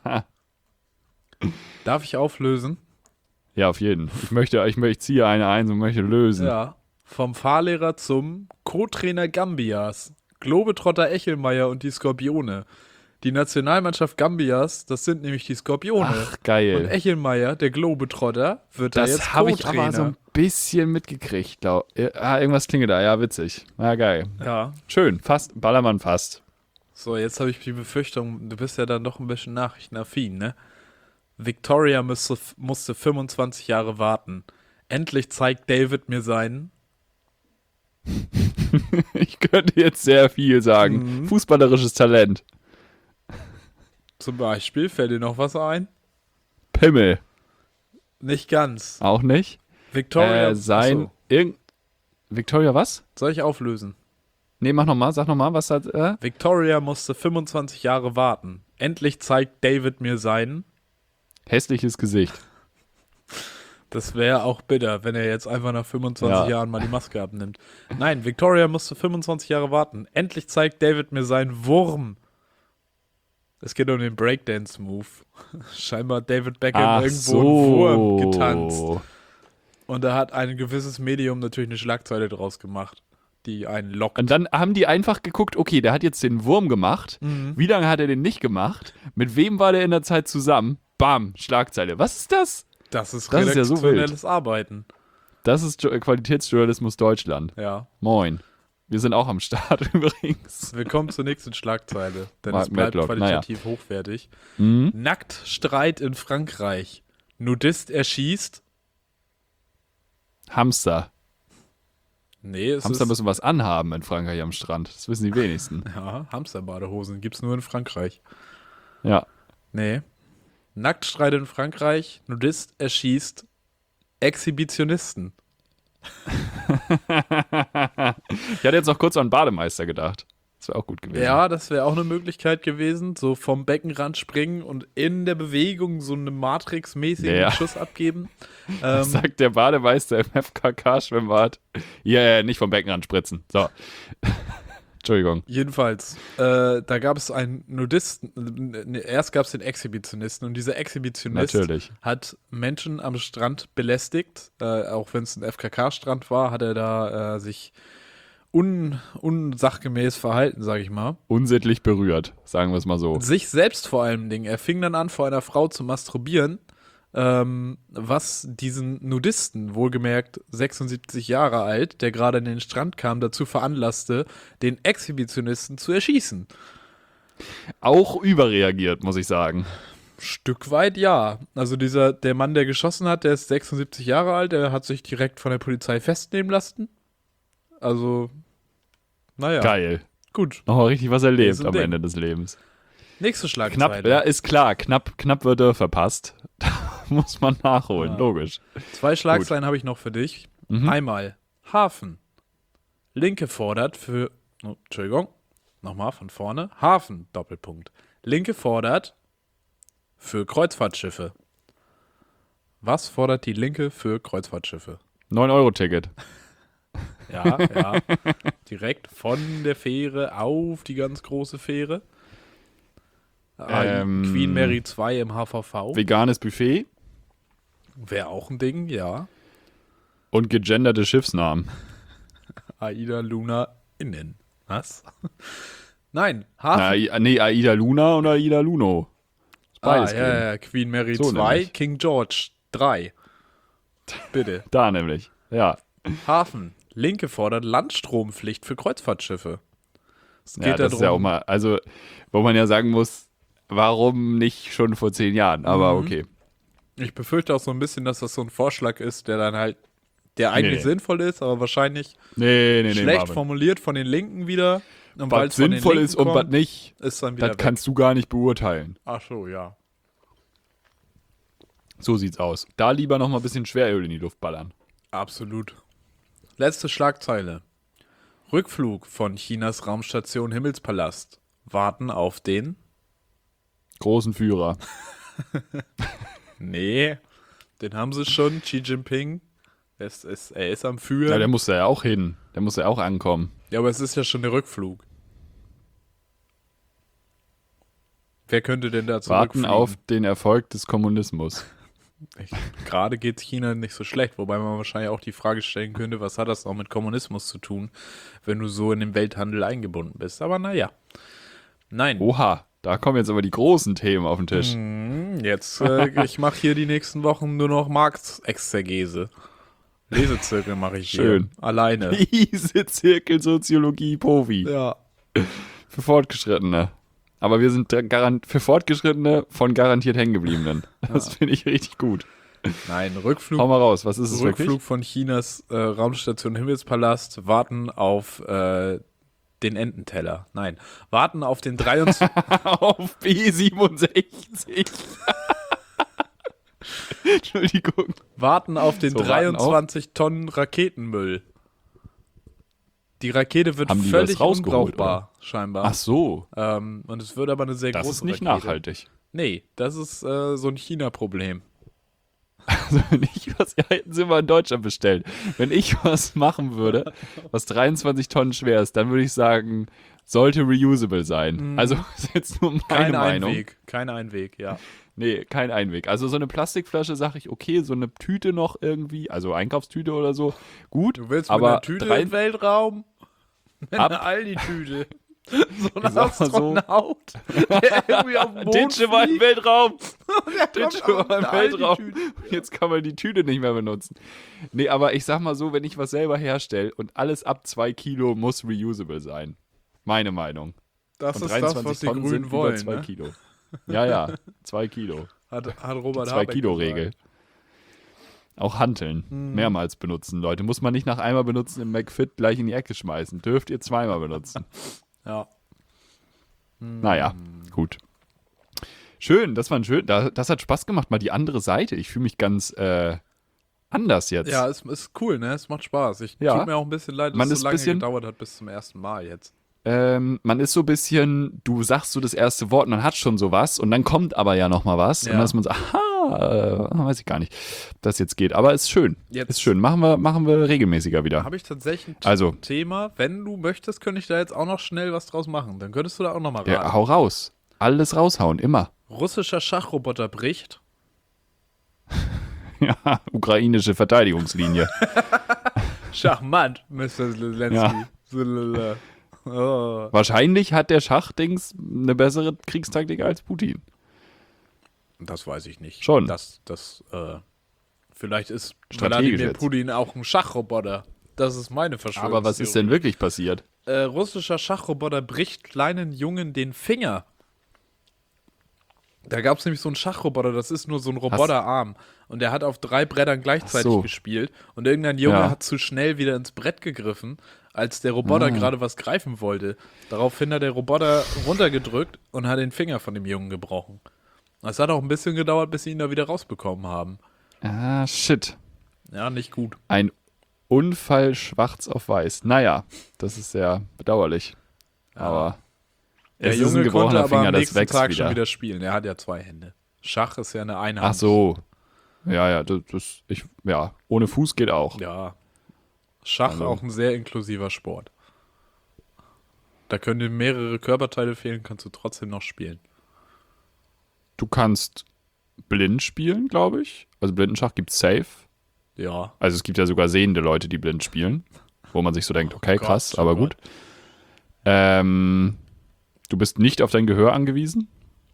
Darf ich auflösen? Ja, auf jeden. Ich möchte, ich, möchte, ich ziehe eine ein und möchte lösen. Ja. Vom Fahrlehrer zum Co-Trainer Gambias. Globetrotter Echelmeier und die Skorpione. Die Nationalmannschaft Gambias, das sind nämlich die Skorpione. Ach, Und geil. Echelmeier, der Globetrotter, wird da jetzt Das habe ich Co-Trainer. aber so ein bisschen mitgekriegt. Glaub. Ah, irgendwas klingelt da. Ja, witzig. Ja, geil. Ja. Schön. Fast. Ballermann fast. So, jetzt habe ich die Befürchtung, du bist ja dann doch ein bisschen nachrichtenaffin, ne? Victoria musste, musste fünfundzwanzig Jahre warten. Endlich zeigt David mir seinen. Ich könnte jetzt sehr viel sagen. Mhm. Fußballerisches Talent. Zum Beispiel, fällt dir noch was ein? Pimmel. Nicht ganz. Auch nicht. Victoria. Äh, sein. Achso, Irgend. Victoria was? soll ich auflösen? Nee, mach nochmal, sag nochmal, was hat. Äh? Victoria musste fünfundzwanzig Jahre warten. Endlich zeigt David mir sein. Hässliches Gesicht. Das wäre auch bitter, wenn er jetzt einfach nach fünfundzwanzig Ja. Jahren mal die Maske abnimmt. Nein, Victoria musste fünfundzwanzig Jahre warten. Endlich zeigt David mir seinen Wurm. Es geht um den Breakdance-Move. Scheinbar hat David Beckham Ach irgendwo so. einen Wurm getanzt. Und da hat ein gewisses Medium natürlich eine Schlagzeile draus gemacht, die einen lockt. Und dann haben die einfach geguckt, okay, der hat jetzt den Wurm gemacht. Mhm. Wie lange hat er den nicht gemacht? Mit wem war der in der Zeit zusammen? Bam, Schlagzeile. Was ist das? Das ist Das ist ja so redaktionelles Arbeiten. Das ist Jo- Qualitätsjournalismus Deutschland. Ja. Moin. Wir sind auch am Start übrigens. Willkommen zur nächsten Schlagzeile, denn Mark es bleibt Medlock, qualitativ hochwertig. Mhm. Nacktstreit in Frankreich. Nudist erschießt. Hamster. Nee, es Hamster ist... müssen was anhaben in Frankreich am Strand. Das wissen die wenigsten. Ja, Hamsterbadehosen gibt's nur in Frankreich. Ja. Nee. Nacktstreit in Frankreich. Nudist erschießt Exhibitionisten. Ich hatte jetzt noch kurz an Bademeister gedacht. Das wäre auch gut gewesen. Ja, das wäre auch eine Möglichkeit gewesen. So vom Beckenrand springen und in der Bewegung so einen Matrix-mäßigen Ja. Schuss abgeben. Was Ähm, sagt der Bademeister im F K K-Schwimmbad? Ja, ja, nicht vom Beckenrand spritzen. So. Entschuldigung. Jedenfalls, äh, da gab es einen Nudisten, äh, erst gab es den Exhibitionisten und dieser Exhibitionist Natürlich. hat Menschen am Strand belästigt, äh, auch wenn es ein F K K-Strand war, hat er da äh, sich un, unsachgemäß verhalten, sag ich mal. Unsittlich berührt, sagen wir es mal so. Sich selbst vor allem Dingen. Er fing dann an, vor einer Frau zu masturbieren, ähm, was diesen Nudisten, wohlgemerkt sechsundsiebzig Jahre alt, der gerade an den Strand kam, dazu veranlasste, den Exhibitionisten zu erschießen. Auch überreagiert, muss ich sagen. Stück weit ja. Also dieser, der Mann, der geschossen hat, der ist sechsundsiebzig Jahre alt, der hat sich direkt von der Polizei festnehmen lassen. Also, naja. Geil. Gut. Nochmal richtig was erlebt Ist ein am Ding. Ende des Lebens. Nächste Schlagzeile. Knapp, ja, ist klar. Knapp, knapp wird er verpasst. Da muss man nachholen, Ja. logisch. Zwei Schlagzeilen habe ich noch für dich. Mhm. Einmal Hafen. Linke fordert für, oh, Entschuldigung, nochmal von vorne. Hafen, Doppelpunkt. Linke fordert für Kreuzfahrtschiffe. Was fordert die Linke für Kreuzfahrtschiffe? neun Euro Ticket. Ja, ja. Direkt von der Fähre auf die ganz große Fähre. Ähm, Queen Mary zwei im H V V. Veganes Buffet Wäre auch ein Ding, ja. und gegenderte Schiffsnamen. Aida Luna innen. Was? Nein, Na, Hafen. Ai- nee, Aida Luna oder Aida Luno. Ist Ah, Beides ja, geben. ja, Queen Mary So zwei, nämlich. King George drei. Bitte. Da nämlich. Ja. Hafen. Linke fordert Landstrompflicht für Kreuzfahrtschiffe. Es geht Ja, das ist ja auch darum, mal, also, wo man ja sagen muss, warum nicht schon vor zehn Jahren? Aber Mhm. okay. ich befürchte auch so ein bisschen, dass das so ein Vorschlag ist, der dann halt, der eigentlich Nee. sinnvoll ist, aber wahrscheinlich Nee, nee, nee. schlecht Marvin. formuliert von den Linken wieder. Und weil's Was von den sinnvoll Linken ist und was kommt, nicht, ist dann wieder das weg. kannst du gar nicht beurteilen. Ach so, ja. So sieht's aus. Da lieber noch mal ein bisschen Schweröl in die Luft ballern. Absolut. Letzte Schlagzeile. Rückflug von Chinas Raumstation Himmelspalast. Warten auf den... Großen Führer. Nee, den haben sie schon. Xi Jinping. Es ist, er ist am Führen. Ja, der muss da ja auch hin. Der muss ja auch ankommen. Ja, aber es ist ja schon der Rückflug. Wer könnte denn da Warten zurückfliegen? auf den Erfolg des Kommunismus. Ich- Gerade geht China nicht so schlecht, wobei man wahrscheinlich auch die Frage stellen könnte, was hat das auch mit Kommunismus zu tun, wenn du so in den Welthandel eingebunden bist. Aber naja. Nein. Oha, da kommen jetzt aber die großen Themen auf den Tisch. Hm, Jetzt, äh, ich mache hier die nächsten Wochen nur noch Marktexegese. Lesezirkel mache ich Schön. hier. Alleine. Diese Zirkelsoziologie Profi. Ja. Für Fortgeschrittene. Aber wir sind garant für Fortgeschrittene von garantiert Hängengebliebenen. Das finde ich richtig gut. Nein, Rückflug, Hau mal raus, was ist es Rückflug wirklich? von Chinas äh, Raumstation Himmelspalast, warten auf äh, den Ententeller. Nein, warten auf den dreiundzwanzig Auf B siebenundsechzig. Entschuldigung. warten auf den So, warten auf- dreiundzwanzig Tonnen Raketenmüll. Die Rakete wird Haben die das völlig rausgeholt, unbrauchbar, scheinbar. Ach so, Ähm, und es wird aber eine sehr das große ist nicht Rakete. nachhaltig. Nee, das ist äh, so ein China-Problem. Also wenn ich was, ja, hätten sie mal in Deutschland bestellt. Wenn ich was machen würde, was dreiundzwanzig Tonnen schwer ist, dann würde ich sagen, sollte reusable sein. Also das ist jetzt nur meine Kein Meinung. Einweg, kein Einweg, ja. Nee, kein Einweg. Also so eine Plastikflasche sage ich, okay, so eine Tüte noch irgendwie, also Einkaufstüte oder so, gut. Du willst aber mit einer Tüte drei, im Weltraum? Mit Ab. einer Aldi-Tüte. So ein Ich sag mal so. Astronaut, der irgendwie auf dem Mond Ditsche war im fliegt. Weltraum. Der kommt Ditsche auf war im eine Weltraum. Aldi-Tüte. Jetzt kann man die Tüte nicht mehr benutzen. Nee, aber ich sag mal so, wenn ich was selber herstelle und alles ab zwei Kilo muss reusable sein. Meine Meinung. Das Und ist das, dreiundzwanzig was die Tonnen Grünen sind wollen, über zwei ne? Kilo. Ja, ja, zwei Kilo. Hat, hat Robert zwei Habeck Kilo Regel. gesagt. Auch Hanteln. Mehrmals benutzen, Leute. Muss man nicht nach einmal benutzen im McFit gleich in die Ecke schmeißen. Dürft ihr zweimal benutzen. Ja. Naja, gut. Schön, das war ein schön. Das, das hat Spaß gemacht, mal die andere Seite. Ich fühle mich ganz äh, anders jetzt. Ja, es ist cool, ne? Es macht Spaß. Ich Ja. tut mir auch ein bisschen leid, dass Man es ist so lange bisschen- gedauert hat bis zum ersten Mal jetzt. Ähm, man ist so ein bisschen, du sagst so das erste Wort, man hat schon sowas und dann kommt aber ja noch mal was Ja. und dann ist man so, aha, äh, weiß ich gar nicht, ob das jetzt geht. Aber ist schön, Jetzt- ist schön. Machen wir, machen wir regelmäßiger wieder. Habe ich tatsächlich ein Also. Thema. Wenn du möchtest, könnte ich da jetzt auch noch schnell was draus machen. Dann könntest du da auch noch mal raten. Ja, hau raus. Alles raushauen, immer. Russischer Schachroboter bricht. Ja, ukrainische Verteidigungslinie. Charmant, Mister Zelensky. Ja. Oh. Wahrscheinlich hat der Schachdings eine bessere Kriegstaktik als Putin. Das weiß ich nicht. Schon. Das, das, äh, vielleicht ist Strategisch Wladimir jetzt. Putin auch ein Schachroboter. Das ist meine Verschwörung. Aber was ist denn wirklich passiert? Äh, russischer Schachroboter bricht kleinen Jungen den Finger. Da gab es nämlich so einen Schachroboter, das ist nur so ein Roboterarm. Und der hat auf drei Brettern gleichzeitig Ach so. gespielt. Und irgendein Junge Ja. hat zu schnell wieder ins Brett gegriffen, als der Roboter Ah. gerade was greifen wollte. Daraufhin hat der Roboter runtergedrückt und hat den Finger von dem Jungen gebrochen. Es hat auch ein bisschen gedauert, bis sie ihn da wieder rausbekommen haben. Ah, shit. Ja, nicht gut. Ein Unfall schwarz auf weiß. Naja, das ist sehr bedauerlich. Aber Der es ist ein Junge konnte gebrochener aber Finger, am das nächsten wächst Tag wieder. schon wieder spielen. Er hat ja zwei Hände. Schach ist ja eine Einhand. Ach so. Ja, ja, das, das ich, ja, ohne Fuß geht auch. Ja. Schach Also. auch ein sehr inklusiver Sport. Da können dir mehrere Körperteile fehlen, kannst du trotzdem noch spielen. Du kannst blind spielen, glaube ich. Also Blindenschach gibt's safe. Ja. Also es gibt ja sogar sehende Leute, die blind spielen. Wo man sich so denkt, okay, Gott, krass, oh aber Gott. gut. Ähm, du bist nicht auf dein Gehör angewiesen.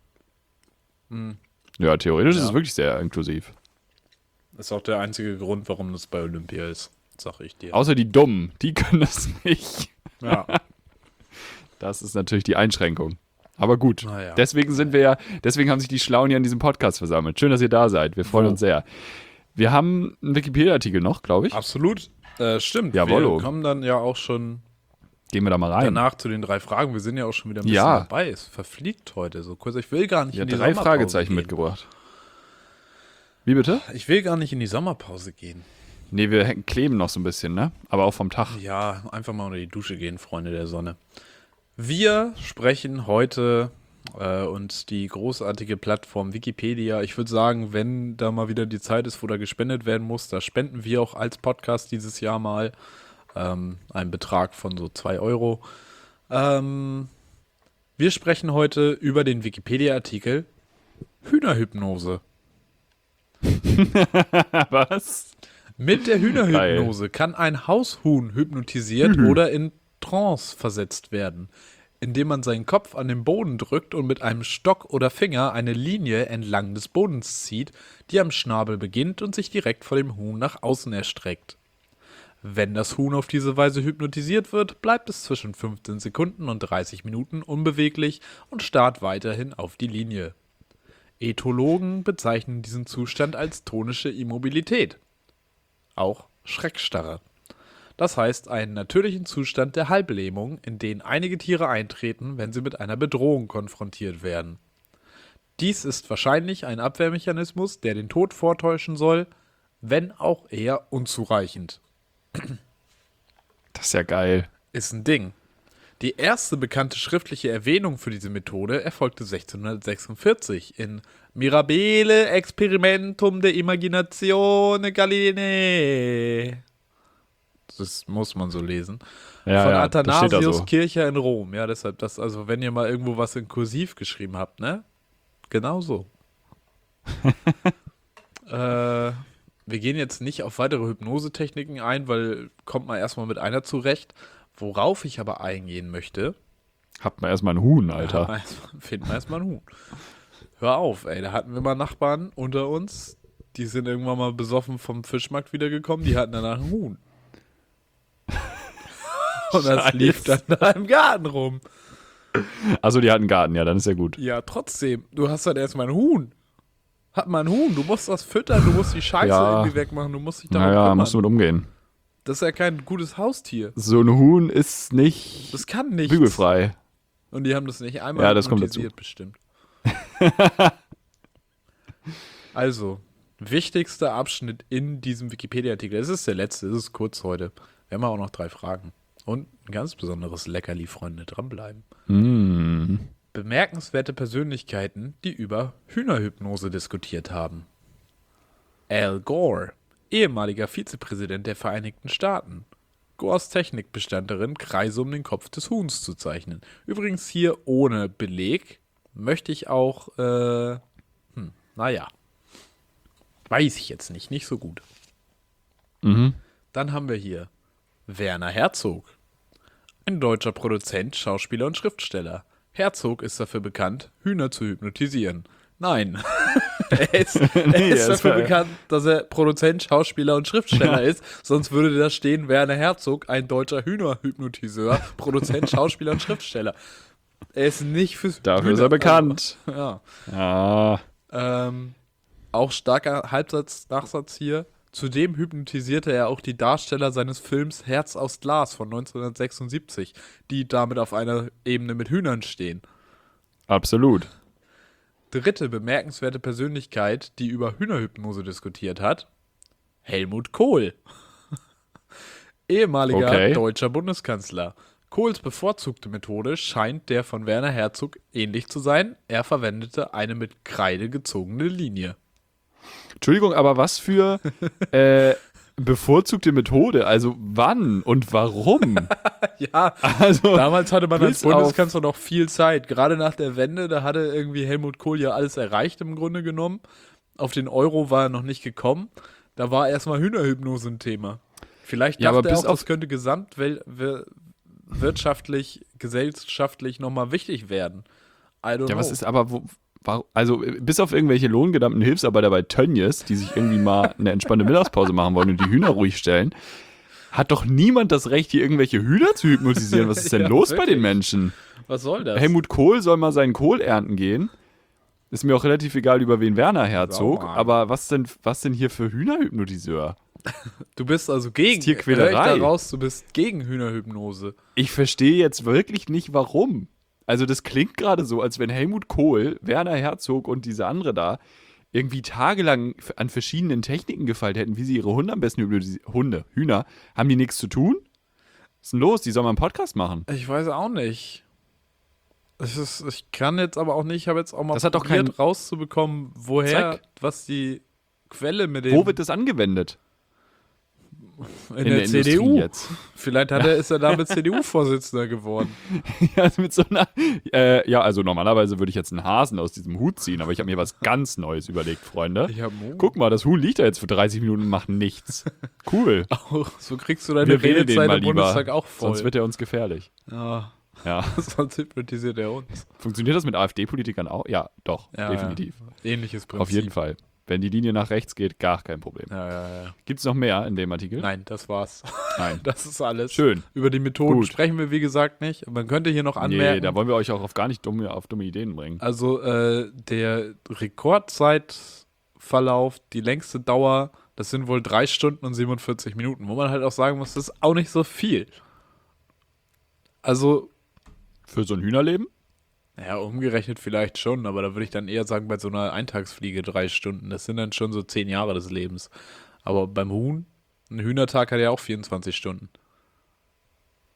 Hm. Ja, theoretisch ist Ja. es wirklich sehr inklusiv. Ist auch der einzige Grund, warum das bei Olympia ist, sag ich dir. Außer die Dummen, die können das nicht. Ja. Das ist natürlich die Einschränkung. Aber gut, Naja. deswegen sind wir ja, deswegen haben sich die Schlauen hier an diesem Podcast versammelt. Schön, dass ihr da seid. Wir freuen Wo? uns sehr. Wir haben einen Wikipedia-Artikel noch, glaube ich. Absolut. Äh, stimmt. Jawollo. Wir kommen dann ja auch schon Gehen wir da mal rein. danach zu den drei Fragen. Wir sind ja auch schon wieder ein bisschen Ja. dabei. Es verfliegt heute so kurz. Ich will gar nicht Ja, in die drei Sommerpause Fragezeichen gehen. mitgebracht. Wie bitte? Ich will gar nicht in die Sommerpause gehen. Nee, wir hängen- kleben noch so ein bisschen, ne? Aber auch vom Tag. Ja, einfach mal unter die Dusche gehen, Freunde der Sonne. Wir sprechen heute äh, und die großartige Plattform Wikipedia. Ich würde sagen, wenn da mal wieder die Zeit ist, wo da gespendet werden muss, da spenden wir auch als Podcast dieses Jahr mal ähm, einen Betrag von so zwei Euro. Ähm, wir sprechen heute über den Wikipedia-Artikel Hühnerhypnose. Was? Mit der Hühnerhypnose kann ein Haushuhn hypnotisiert oder in Trance versetzt werden, indem man seinen Kopf an den Boden drückt und mit einem Stock oder Finger eine Linie entlang des Bodens zieht, die am Schnabel beginnt und sich direkt vor dem Huhn nach außen erstreckt. Wenn das Huhn auf diese Weise hypnotisiert wird, bleibt es zwischen fünfzehn Sekunden und dreißig Minuten unbeweglich und starrt weiterhin auf die Linie. Ethologen bezeichnen diesen Zustand als tonische Immobilität. Auch Schreckstarre. Das heißt einen natürlichen Zustand der Halblähmung, in den einige Tiere eintreten, wenn sie mit einer Bedrohung konfrontiert werden. Dies ist wahrscheinlich ein Abwehrmechanismus, der den Tod vortäuschen soll, wenn auch eher unzureichend. Das ist ja geil. ist ein Ding. Die erste bekannte schriftliche Erwähnung für diese Methode erfolgte sechzehnhundertsechsundvierzig in Mirabile Experimentum de Imaginatione Galilei. Das muss man so lesen. Ja, Von ja, das steht da Athanasius so. Kircher in Rom. Ja, deshalb das, also wenn ihr mal irgendwo was in Kursiv geschrieben habt, ne? Genau so. äh, wir gehen jetzt nicht auf weitere Hypnosetechniken ein, weil kommt man erstmal mit einer zurecht. Worauf ich aber eingehen möchte, Habt mal erstmal einen Huhn, ja, Alter. finden wir erstmal einen Huhn. Hör auf, ey, da hatten wir mal Nachbarn unter uns, die sind irgendwann mal besoffen vom Fischmarkt wiedergekommen, die hatten danach einen Huhn. Und das Scheiße. lief dann da im Garten rum. Also die hatten einen Garten, ja, dann ist ja gut. Ja, trotzdem, du hast dann erstmal einen Huhn. Hat mal einen Huhn, du musst das füttern, du musst die Scheiße Ja. irgendwie wegmachen, du musst dich darum Naja, kümmern. musst du mit umgehen. Das ist ja kein gutes Haustier. So ein Huhn ist nicht Das kann nichts. bügelfrei. Und die haben das nicht einmal Ja, das kommt dazu. hypnotisiert, bestimmt. Also, wichtigster Abschnitt in diesem Wikipedia-Artikel. Es ist der letzte, es ist kurz heute. Wir haben auch noch drei Fragen. Und ein ganz besonderes Leckerli, Freunde, dranbleiben. Mm. Bemerkenswerte Persönlichkeiten, die über Hühnerhypnose diskutiert haben. Al Gore, ehemaliger Vizepräsident der Vereinigten Staaten. Gores Technik bestand darin, Kreise um den Kopf des Huhns zu zeichnen. Übrigens hier ohne Beleg. Möchte ich auch, äh, hm, naja. Weiß ich jetzt nicht, nicht so gut. Mhm. Dann haben wir hier Werner Herzog. Ein deutscher Produzent, Schauspieler und Schriftsteller. Herzog ist dafür bekannt, Hühner zu hypnotisieren. Nein. er ist, er Nee, ist er ist dafür ver- bekannt, dass er Produzent, Schauspieler und Schriftsteller ist. Sonst würde da stehen, Werner Herzog, ein deutscher Hühnerhypnotiseur, Produzent, Schauspieler und Schriftsteller. Er ist nicht fürs Dafür ist Hühner- er bekannt. Also, ja. Ja. Ähm, auch starker Halbsatz, Nachsatz hier. Zudem hypnotisierte er auch die Darsteller seines Films Herz aus Glas von neunzehnhundertsechsundsiebzig, die damit auf einer Ebene mit Hühnern stehen. Absolut. Dritte bemerkenswerte Persönlichkeit, die über Hühnerhypnose diskutiert hat: Helmut Kohl. Ehemaliger Okay. deutscher Bundeskanzler. Kohls bevorzugte Methode scheint der von Werner Herzog ähnlich zu sein. Er verwendete eine mit Kreide gezogene Linie. Entschuldigung, aber was für äh, bevorzugte Methode? Also wann und warum? Ja, Also damals hatte man als bis auf- Bundeskanzler noch viel Zeit. Gerade nach der Wende, da hatte irgendwie Helmut Kohl ja alles erreicht im Grunde genommen. Auf den Euro war er noch nicht gekommen. Da war erstmal Hühnerhypnose ein Thema. Vielleicht Ja, dachte aber er bis auch, auf- das könnte gesamtwirtschaftlich, gesellschaftlich nochmal wichtig werden. I don't Ja, know. was ist aber, wo, wa- also äh, bis auf irgendwelche lohngedammten Hilfsarbeiter bei Tönnies, die sich irgendwie mal eine entspannte Mittagspause machen wollen und die Hühner ruhig stellen, hat doch niemand das Recht, hier irgendwelche Hühner zu hypnotisieren. Was ist denn Ja, los bei wirklich. den Menschen? Was soll das? Helmut Kohl soll mal seinen Kohl ernten gehen. Ist mir auch relativ egal, über wen Werner Herzog. Sauer. Aber was denn, was denn hier für Hühnerhypnotiseur? Du bist also gegen Tierquälerei. Hör ich da raus, du bist gegen Hühnerhypnose. Ich verstehe jetzt wirklich nicht, warum. Also das klingt gerade so, als wenn Helmut Kohl, Werner Herzog und diese andere da irgendwie tagelang f- an verschiedenen Techniken gefeilt hätten, wie sie ihre Hunde am besten hypnotisieren. Hunde, Hühner. Haben die nichts zu tun? Was ist denn los? Die sollen mal einen Podcast machen. Ich weiß auch nicht. Es ist, ich kann jetzt aber auch nicht, ich habe jetzt auch mal Das hat doch probiert keinen rauszubekommen, woher, Zweck. was die Quelle mit dem Wo wird das angewendet? in, der, C D Industrie U. jetzt. Vielleicht hat er, ist er damit C D U-Vorsitzender geworden. Ja, mit so einer, äh, ja, also normalerweise würde ich jetzt einen Hasen aus diesem Hut ziehen, aber ich habe mir was ganz Neues überlegt, Freunde. Ich hab Mut. Guck mal, das Huhn liegt da jetzt für dreißig Minuten und macht nichts. Cool. Auch, so kriegst du deine Wir wählen den Redezeit mal im lieber, Bundestag auch voll. sonst wird er uns gefährlich. ja, Ja. sonst hypnotisiert er uns. Funktioniert das mit AfD-Politikern auch? Ja, doch, Ja, definitiv. Ja. Ähnliches Prinzip. Auf jeden Fall. Wenn die Linie nach rechts geht, gar kein Problem. Ja, ja, ja. Gibt es noch mehr in dem Artikel? Nein, das war's. Nein. Das ist alles. Schön. Über die Methoden Gut. sprechen wir, wie gesagt, nicht. Man könnte hier noch Nee, anmerken, da wollen wir euch auch auf gar nicht dumme, auf dumme Ideen bringen. also äh, der Rekordzeitverlauf, die längste Dauer, das sind wohl drei Stunden und siebenundvierzig Minuten, wo man halt auch sagen muss, das ist auch nicht so viel. Also, Für so ein Hühnerleben? ja, umgerechnet vielleicht schon, aber da würde ich dann eher sagen, bei so einer Eintagsfliege drei Stunden, das sind dann schon so zehn Jahre des Lebens. Aber beim Huhn, ein Hühnertag hat ja auch vierundzwanzig Stunden.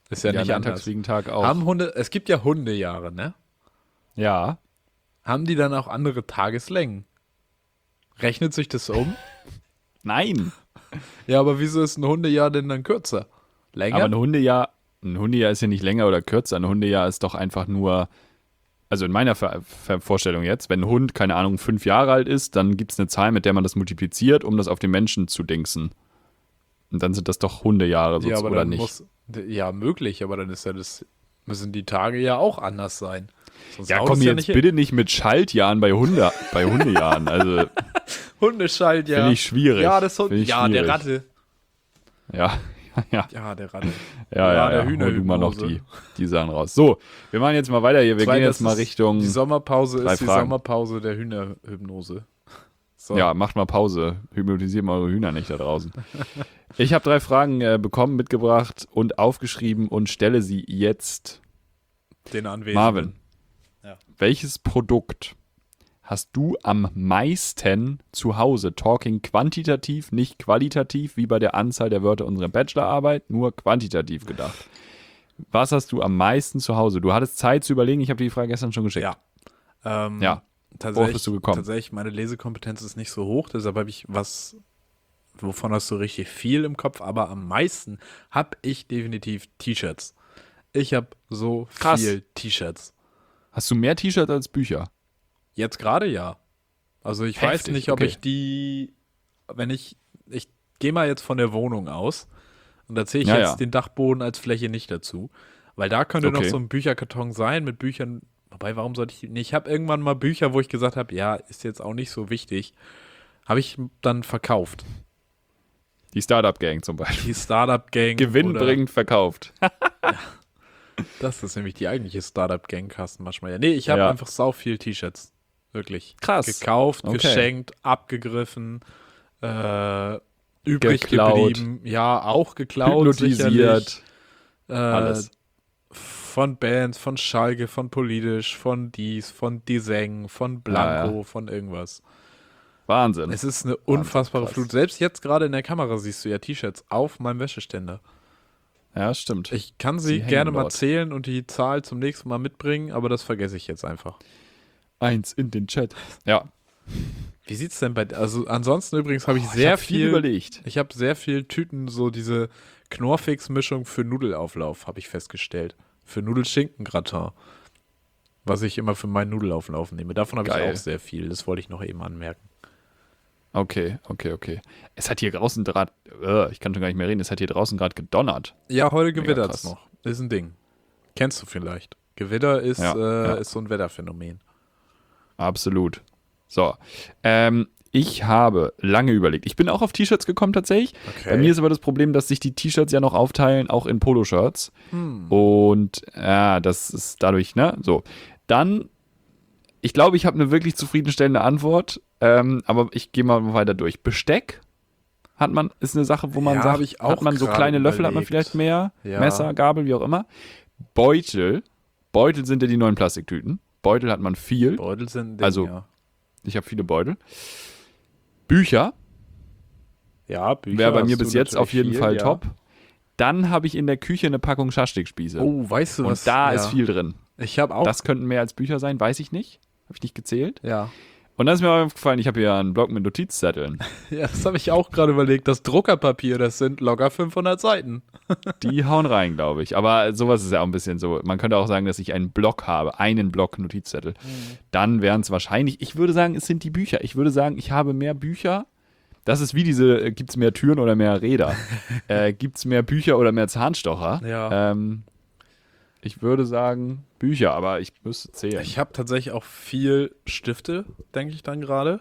Ist ja Ja, nicht anders. Landtagsfliegentag auch. Haben Hunde, es gibt ja Hundejahre, ne? Ja. Haben die dann auch andere Tageslängen? Rechnet sich das um? Nein. Ja, aber wieso ist ein Hundejahr denn dann kürzer? Länger? Aber ein Hundejahr, ein Hundejahr ist ja nicht länger oder kürzer. Ein Hundejahr ist doch einfach nur, also in meiner Ver Ver Vorstellung jetzt, wenn ein Hund, keine Ahnung, fünf Jahre alt ist, dann gibt es eine Zahl, mit der man das multipliziert, um das auf den Menschen zu dingsen. Und dann sind das doch Hundejahre ja, sozusagen, aber oder dann nicht? muss, ja, möglich, aber dann ist ja das, müssen die Tage ja auch anders sein. Sonst Ja, haut komm es jetzt nicht hin. bitte nicht mit Schaltjahren bei, Hunde, bei Hundejahren. Also Hundeschalt, ja. finde ich schwierig. Ja, das Hund, Finde ich ja, der schwierig. Ratte. Ja, ja, Ja, der Ratte. ja, ja, der ja. Hol du mal noch Hühnerhypnose. die, die Sachen raus. So, wir machen jetzt mal weiter hier. Wir Zwei, gehen das jetzt mal ist- Richtung, Die Sommerpause drei ist die Fragen. Sommerpause der Hühnerhypnose. So. ja, macht mal Pause. Hypnotisiert mal eure Hühner nicht da draußen. Ich habe drei Fragen äh, bekommen, mitgebracht und aufgeschrieben und stelle sie jetzt. Den Anwesenden. Marvin, Ja. welches Produkt hast du am meisten zu Hause? Talking quantitativ, nicht qualitativ, wie bei der Anzahl der Wörter unserer Bachelorarbeit, nur quantitativ gedacht. Was hast du am meisten zu Hause? Du hattest Zeit zu überlegen, ich habe dir die Frage gestern schon geschickt. Ja. Ähm, Ja. Tatsächlich, bist du gekommen? tatsächlich, meine Lesekompetenz ist nicht so hoch, deshalb habe ich was, wovon hast du richtig viel im Kopf, aber am meisten habe ich definitiv T-Shirts. Ich habe so Krass. viel T-Shirts. Hast du mehr T-Shirts als Bücher? Jetzt gerade ja. Also ich weiß Heftig, nicht, ob okay. ich die, wenn ich, ich gehe mal jetzt von der Wohnung aus und da zähle ich Ja, jetzt ja. den Dachboden als Fläche nicht dazu, weil da könnte noch Okay. so ein Bücherkarton sein mit Büchern. Wobei, warum sollte ich, nee, ich habe irgendwann mal Bücher, wo ich gesagt habe, ja, ist jetzt auch nicht so wichtig, habe ich dann verkauft. Die Startup-Gang zum Beispiel. Die Startup-Gang. oder- Gewinnbringend verkauft. Das ist nämlich die eigentliche Startup-Gang, Carsten Maschmeyer. Nee, ich habe Ja. einfach sau viel T-Shirts. Wirklich. Krass. Gekauft, Okay. geschenkt, abgegriffen, äh, übrig Geklaut. geblieben. Ja, auch geklaut. sicherlich. Hypnotisiert. Äh, Alles. Von Bands, von Schalke, von Politisch, von Dies, von Deseng, von Blanco, Ja, ja. von irgendwas. Wahnsinn. Es ist eine unfassbare krass. Flut. Selbst jetzt gerade in der Kamera siehst du ja T-Shirts auf meinem Wäscheständer. Ja, stimmt. Ich kann Sie sie hängen gerne mal dort. zählen und die Zahl zum nächsten Mal mitbringen, aber das vergesse ich jetzt einfach. Eins in den Chat. Ja, Wie sieht's denn bei, also ansonsten übrigens habe ich ich sehr hab viel viel, überlegt. ich habe sehr viel Tüten, so diese Knorrfix-Mischung für Nudelauflauf, habe ich festgestellt. Für Nudelschinkengratin. Was ich immer für meinen Nudelauflauf nehme. Davon habe ich Geil. auch sehr viel. Das wollte ich noch eben anmerken. Okay, okay, okay. Es hat hier draußen gerade, äh, ich kann schon gar nicht mehr reden, es hat hier draußen gerade gedonnert. Ja, heute Mega gewittert's krass. noch. Ist ein Ding. Kennst du vielleicht. Gewitter ist, Ja, äh, ja. ist so ein Wetterphänomen. Absolut. So, ähm, ich habe lange überlegt. Ich bin auch auf T-Shirts gekommen tatsächlich. Okay. Bei mir ist aber das Problem, dass sich die T-Shirts ja noch aufteilen, auch in Poloshirts. Hm. Und ja, das ist dadurch, ne? So. Dann, ich glaube, ich habe eine wirklich zufriedenstellende Antwort, ähm, aber ich gehe mal weiter durch. Besteck hat man, ist eine Sache, wo man Ja, sagt, hab ich auch hat man so gerade kleine Löffel, hat man überlegt. vielleicht mehr, Ja. Messer, Gabel, wie auch immer. Beutel, Beutel sind ja die neuen Plastiktüten. Beutel hat man viel. Beutel sind ein Ding, Also- ja. Ich habe viele Beutel. Bücher Ja, Bücher wäre bei hast mir du bis jetzt natürlich auf jeden viel, Fall ja. top. Dann habe ich in der Küche eine Packung Schaschlikspieße. Oh, weißt du Und was? da ja. ist viel drin. Ich habe auch. Das könnten mehr als Bücher sein, weiß ich nicht. Habe ich nicht gezählt. ja. Und dann ist mir aufgefallen, ich habe hier einen Block mit Notizzetteln. ja, das habe ich auch gerade überlegt. Das Druckerpapier, das sind locker fünfhundert Seiten. Die hauen rein, glaube ich. Aber sowas ist ja auch ein bisschen so. Man könnte auch sagen, dass ich einen Block habe, einen Block Notizzettel. Dann wären es wahrscheinlich, ich würde sagen, es sind die Bücher. Ich würde sagen, ich habe mehr Bücher. Das ist wie diese, gibt es mehr Türen oder mehr Räder? äh, gibt es mehr Bücher oder mehr Zahnstocher? Ja. Ähm, ich würde sagen Bücher, aber ich müsste zählen. Ich habe tatsächlich auch viel Stifte, denke ich dann gerade.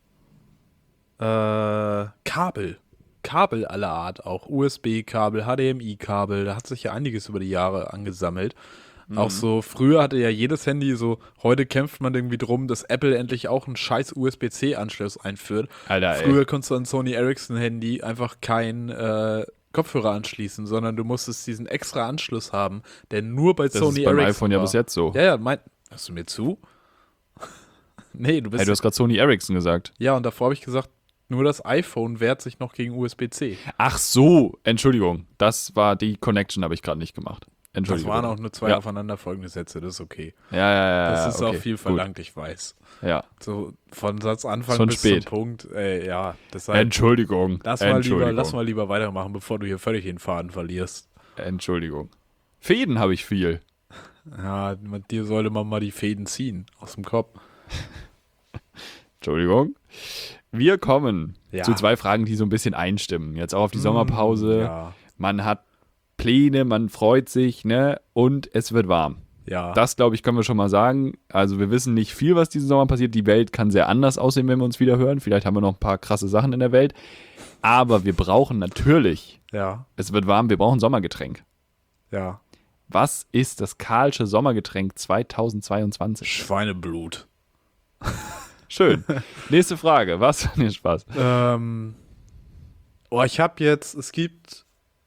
Äh, Kabel. Kabel aller Art auch. U S B-Kabel, H D M I-Kabel. Da hat sich ja einiges über die Jahre angesammelt. Mhm. Auch so, früher hatte ja jedes Handy so, heute kämpft man irgendwie drum, dass Apple endlich auch einen scheiß U S B C-Anschluss einführt. Alter, ey. Früher konntest du an Sony Ericsson-Handy einfach kein äh, Kopfhörer anschließen, sondern du musstest diesen extra Anschluss haben, der nur bei Das Sony ist beim Ericsson iPhone ja war. bis jetzt so. Ja, ja, mein. Hörst du mir zu? nee, du bist. Hey, du hast gerade Sony Ericsson gesagt. ja, und davor habe ich gesagt, Nur das iPhone wehrt sich noch gegen U S B C. Ach so, Entschuldigung. Das war die Connection, habe ich gerade nicht gemacht. Das Entschuldigung. waren auch nur zwei Ja. aufeinanderfolgende Sätze, das ist okay. Ja, ja, ja. Das ist okay, auch viel gut. verlangt, ich weiß. Ja. So von Satzanfang Schon bis spät. zum Punkt, ey, ja. Deshalb, Entschuldigung. lass, mal lieber, Entschuldigung. lass mal lieber weitermachen, bevor du hier völlig den Faden verlierst. Entschuldigung. Fäden habe ich viel. Ja, mit dir sollte man mal die Fäden ziehen aus dem Kopf. Entschuldigung. Wir kommen Ja. zu zwei Fragen, die so ein bisschen einstimmen. Jetzt auch auf die Sommerpause. Ja, Man hat Pläne, man freut sich, ne? Und es wird warm. ja. Das, glaube ich, können wir schon mal sagen. Also wir wissen nicht viel, was diesen Sommer passiert. Die Welt kann sehr anders aussehen, wenn wir uns wieder hören. Vielleicht haben wir noch ein paar krasse Sachen in der Welt. Aber wir brauchen natürlich, ja, es wird warm, wir brauchen Sommergetränk. ja. Was ist das Karlsche Sommergetränk zweitausendzweiundzwanzig? Schweineblut. Schön. Nächste Frage. Was? Nee, Spaß. Ähm, oh, ich habe jetzt, es gibt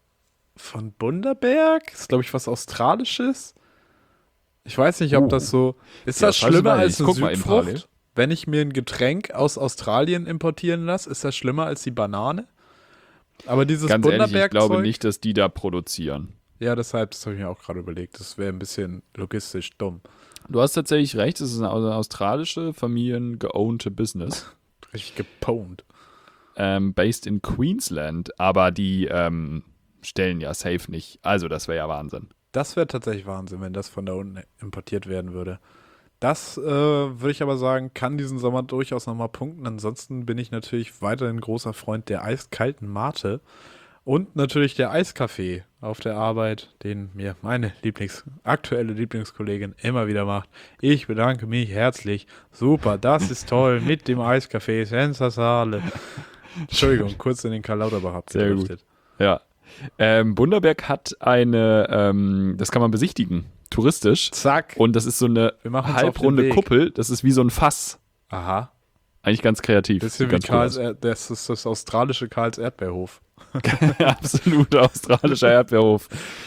von Bundaberg, ist glaube ich was Australisches. Ich weiß nicht, ob Oh. das so, ist Ja, das das weiß ich schlimmer nicht. als Ich eine guck mal eben parallel. Südfrucht? Wenn ich mir ein Getränk aus Australien importieren lasse, ist das schlimmer als die Banane? Aber dieses Ganz ehrlich, ich Bundaberg glaube Zeug, nicht, dass die da produzieren. ja, deshalb, das habe ich mir auch gerade überlegt, das wäre ein bisschen logistisch dumm. Du hast tatsächlich recht, es ist eine australische, familiengeownte Business. Richtig gepwned. ähm, based in Queensland, aber die ähm, stellen ja safe nicht. Also das wäre ja Wahnsinn. Das wäre tatsächlich Wahnsinn, wenn das von da unten importiert werden würde. Das äh, würde ich aber sagen, kann diesen Sommer durchaus nochmal punkten. Ansonsten bin ich natürlich weiterhin großer Freund der eiskalten Mate und natürlich der Eiskaffee auf der Arbeit, den mir meine Lieblings aktuelle Lieblingskollegin immer wieder macht. Ich bedanke mich herzlich. Super, das ist toll mit dem Eiskaffee. Sensasale. Entschuldigung, kurz in den Karl Lauterbach Sehr abgedriftet. Ja. Ähm, Bundaberg hat eine, ähm, das kann man besichtigen, touristisch. Zack. Und das ist so eine Wir machen uns auf den halbrunde Weg. Kuppel. Das ist wie so ein Fass. Aha. Eigentlich ganz kreativ. Bisschen wie Sieht ganz cool Karls, aus. Er- das ist das australische Karls Erdbeerhof. Absolut australischer Erdbeerhof.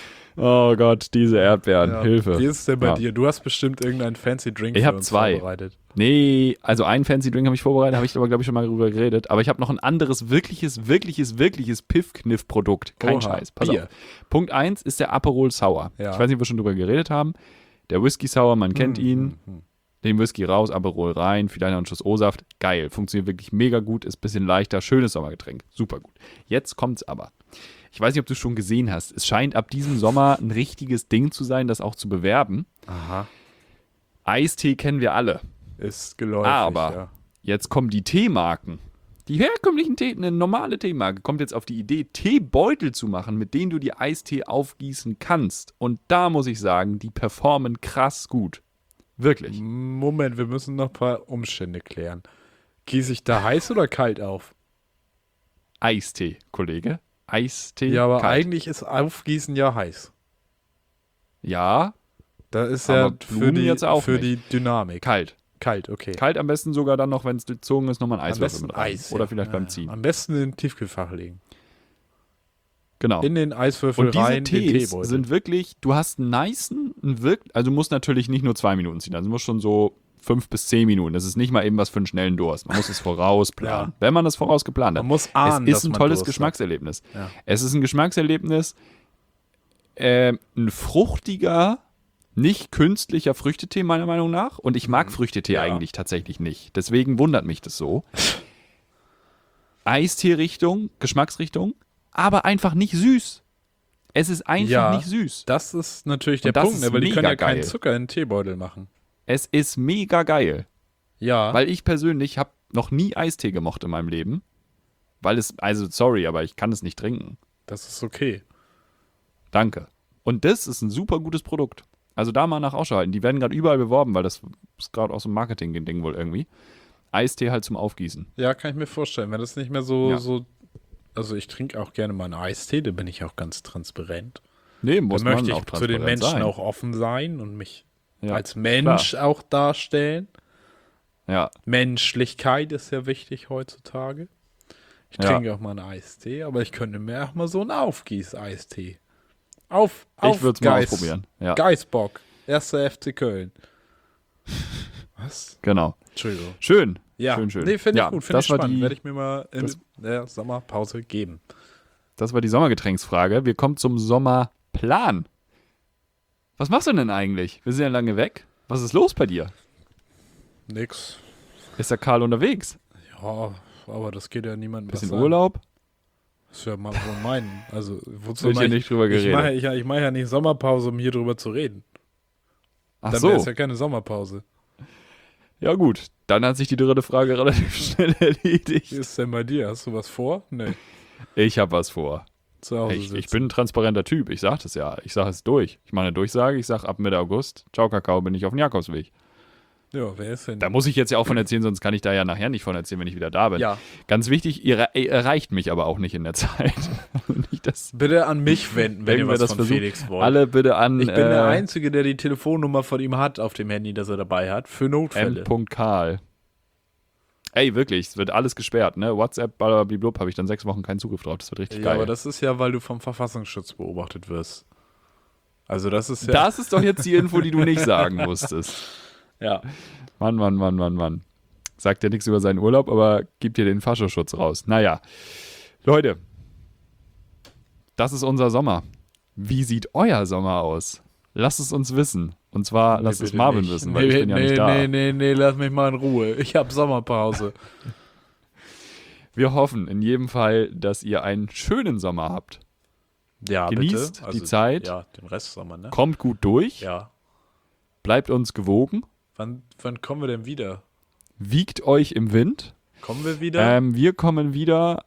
Oh Gott, diese Erdbeeren. Ja. Hilfe. Wie ist es denn bei Ja. dir? Du hast bestimmt irgendeinen fancy Drink Ich für hab uns zwei. vorbereitet. Nee, also einen Fancy Drink habe ich vorbereitet, habe ich aber, glaube ich, schon mal drüber geredet. Aber ich habe noch ein anderes, wirkliches, wirkliches, wirkliches Piff-Kniff-Produkt. Kein Oha, Scheiß. Pass Bier. auf. Punkt eins ist der Aperol Sour. Ja. Ich weiß nicht, ob wir schon drüber geredet haben. Der Whisky Sour, man kennt Hm, ihn. hm, hm. Den Whisky raus, Aperol rein, vielleicht noch einen Schuss O-Saft. Geil, funktioniert wirklich mega gut, ist ein bisschen leichter, schönes Sommergetränk. Super gut. Jetzt kommt's aber. Ich weiß nicht, ob du es schon gesehen hast. Es scheint ab diesem Sommer ein richtiges Ding zu sein, das auch zu bewerben. Aha. Eistee kennen wir alle. Ist geläufig, Aber ja. jetzt kommen die Teemarken. Die herkömmlichen Tee, eine normale Teemarke, kommt jetzt auf die Idee, Teebeutel zu machen, mit denen du die Eistee aufgießen kannst. Und da muss ich sagen, die performen krass gut. Wirklich. Moment, wir müssen noch ein paar Umstände klären. Gieße ich da heiß oder kalt auf? Eistee, Kollege. Eistee. Ja, aber kalt. eigentlich ist Aufgießen ja heiß. Ja, Da ist Aber ja für, Blumen die, jetzt auch für nicht. die Dynamik. kalt. Kalt, okay. Kalt am besten sogar dann noch, wenn es gezogen ist, nochmal ein Am Eiswürfel besten mit rein. Eis. Oder ja. vielleicht Ja, beim ja. Ziehen. Am besten in den Tiefkühlfach legen. Genau. In den Eiswürfel Und diese rein, den Tees Teebeutel. sind wirklich, du hast einen nicen, einen wirk also du musst natürlich nicht nur zwei Minuten ziehen, also du musst schon so fünf bis zehn Minuten. Das ist nicht mal eben was für einen schnellen Durst. Man muss es vorausplanen. Ja. Wenn man das vorausgeplant hat. Man muss ahnen, es dass ist ein man tolles Durst hat. Geschmackserlebnis. Ja. Es ist ein Geschmackserlebnis, äh, ein fruchtiger, nicht künstlicher Früchtetee, meiner Meinung nach. Und ich mag Früchtetee Ja. eigentlich tatsächlich nicht. Deswegen wundert mich das so. Eistee-Richtung, Geschmacksrichtung, aber einfach nicht süß. Es ist einfach Ja. nicht süß. Das ist natürlich der Und das Punkt, ist ne, weil die können ja mega keinen geil. Zucker in den Teebeutel machen. Es ist mega geil. Ja. Weil ich persönlich habe noch nie Eistee gemocht in meinem Leben. Weil es, also sorry, aber ich kann es nicht trinken. Das ist okay. Danke. Und das ist ein super gutes Produkt. Also da mal nach Ausschau halten. Die werden gerade überall beworben, weil das ist gerade auch so ein Marketing-Ding wohl irgendwie. Eistee halt zum Aufgießen. Ja, kann ich mir vorstellen. Wenn das nicht mehr so, Ja. so also ich trinke auch gerne mal einen Eistee, da bin ich auch ganz transparent. Nee, Da muss man möchte auch ich zu den transparent Menschen sein. auch offen sein und mich Ja, als Mensch auch darstellen. Ja, Menschlichkeit ist ja wichtig heutzutage. Ich Ja. trinke auch mal einen Eistee, aber ich könnte mir auch mal so einen Aufgieß-Eistee. Auf, auf ich würde es mal Geis- ausprobieren. Ja, Geisbock, erster F C Köln. Was? genau. Entschuldigung. Schön. Ja, schön, schön. Nee, finde ich ja, gut, finde ich das war spannend. die, Werde ich mir mal in das- der Sommerpause geben. Das war die Sommergetränksfrage. Wir kommen zum Sommerplan. Was machst du denn eigentlich? Wir sind ja lange weg. Was ist los bei dir? Nix. Ist der Karl unterwegs? Ja, aber das geht ja niemandem was Bisschen an. Urlaub? Das ist ja mal wohl mein. Also, wozu Wird mach hier ich, nicht drüber ich geredet. mache ich, ich mach ja nicht Sommerpause, um hier drüber zu reden. Ach Dann so. wäre es ja keine Sommerpause. Ja gut, dann hat sich die dritte Frage relativ schnell erledigt. Wie ist es denn bei dir? Hast du was vor? Nee. Ich habe was vor. Zu Hause Ich, ich sitzen. bin ein transparenter Typ, ich sag das ja. Ich sage es durch. Ich mache eine Durchsage, ich sage ab Mitte August, ciao Kakao, bin ich auf dem Jakobsweg. Ja, wer ist denn? Da muss ich jetzt ja auch von erzählen, sonst kann ich da ja nachher nicht von erzählen, wenn ich wieder da bin. Ja. Ganz wichtig, ihr, ihr erreicht mich aber auch nicht in der Zeit. nicht das, Bitte an mich wenden, wenn ihr Irgendwer was das von versucht. Felix wollt. alle bitte an ich bin der äh, Einzige, der die Telefonnummer von ihm hat auf dem Handy, das er dabei hat, für Notfälle. m. Karl. Ey, wirklich, es wird alles gesperrt, ne? WhatsApp, blablabla, habe ich dann sechs Wochen keinen Zugriff drauf. Das wird richtig Ja, geil. aber das ist ja, weil du vom Verfassungsschutz beobachtet wirst. Also das ist ja... Das ist doch jetzt die Info, die du nicht sagen musstest. ja. Mann, Mann, Mann, Mann, Mann. Sagt ja nichts über seinen Urlaub, aber gibt dir den Faschoschutz raus. Naja, Leute, das ist unser Sommer. Wie sieht euer Sommer aus? Lasst es uns wissen. Und zwar lasst Nee, es bitte Marvin nicht. wissen, weil nee, ich bin ja nee, nicht da. Nee, nee, nee, lass mich mal in Ruhe. Ich habe Sommerpause. Wir hoffen in jedem Fall, dass ihr einen schönen Sommer habt. Ja, Genießt bitte. Also, die Zeit. Ja, den Rest Sommer, ne? Kommt gut durch. Ja. Bleibt uns gewogen. Wann, wann kommen wir denn wieder? Wiegt euch im Wind. Kommen wir wieder? Ähm, wir kommen wieder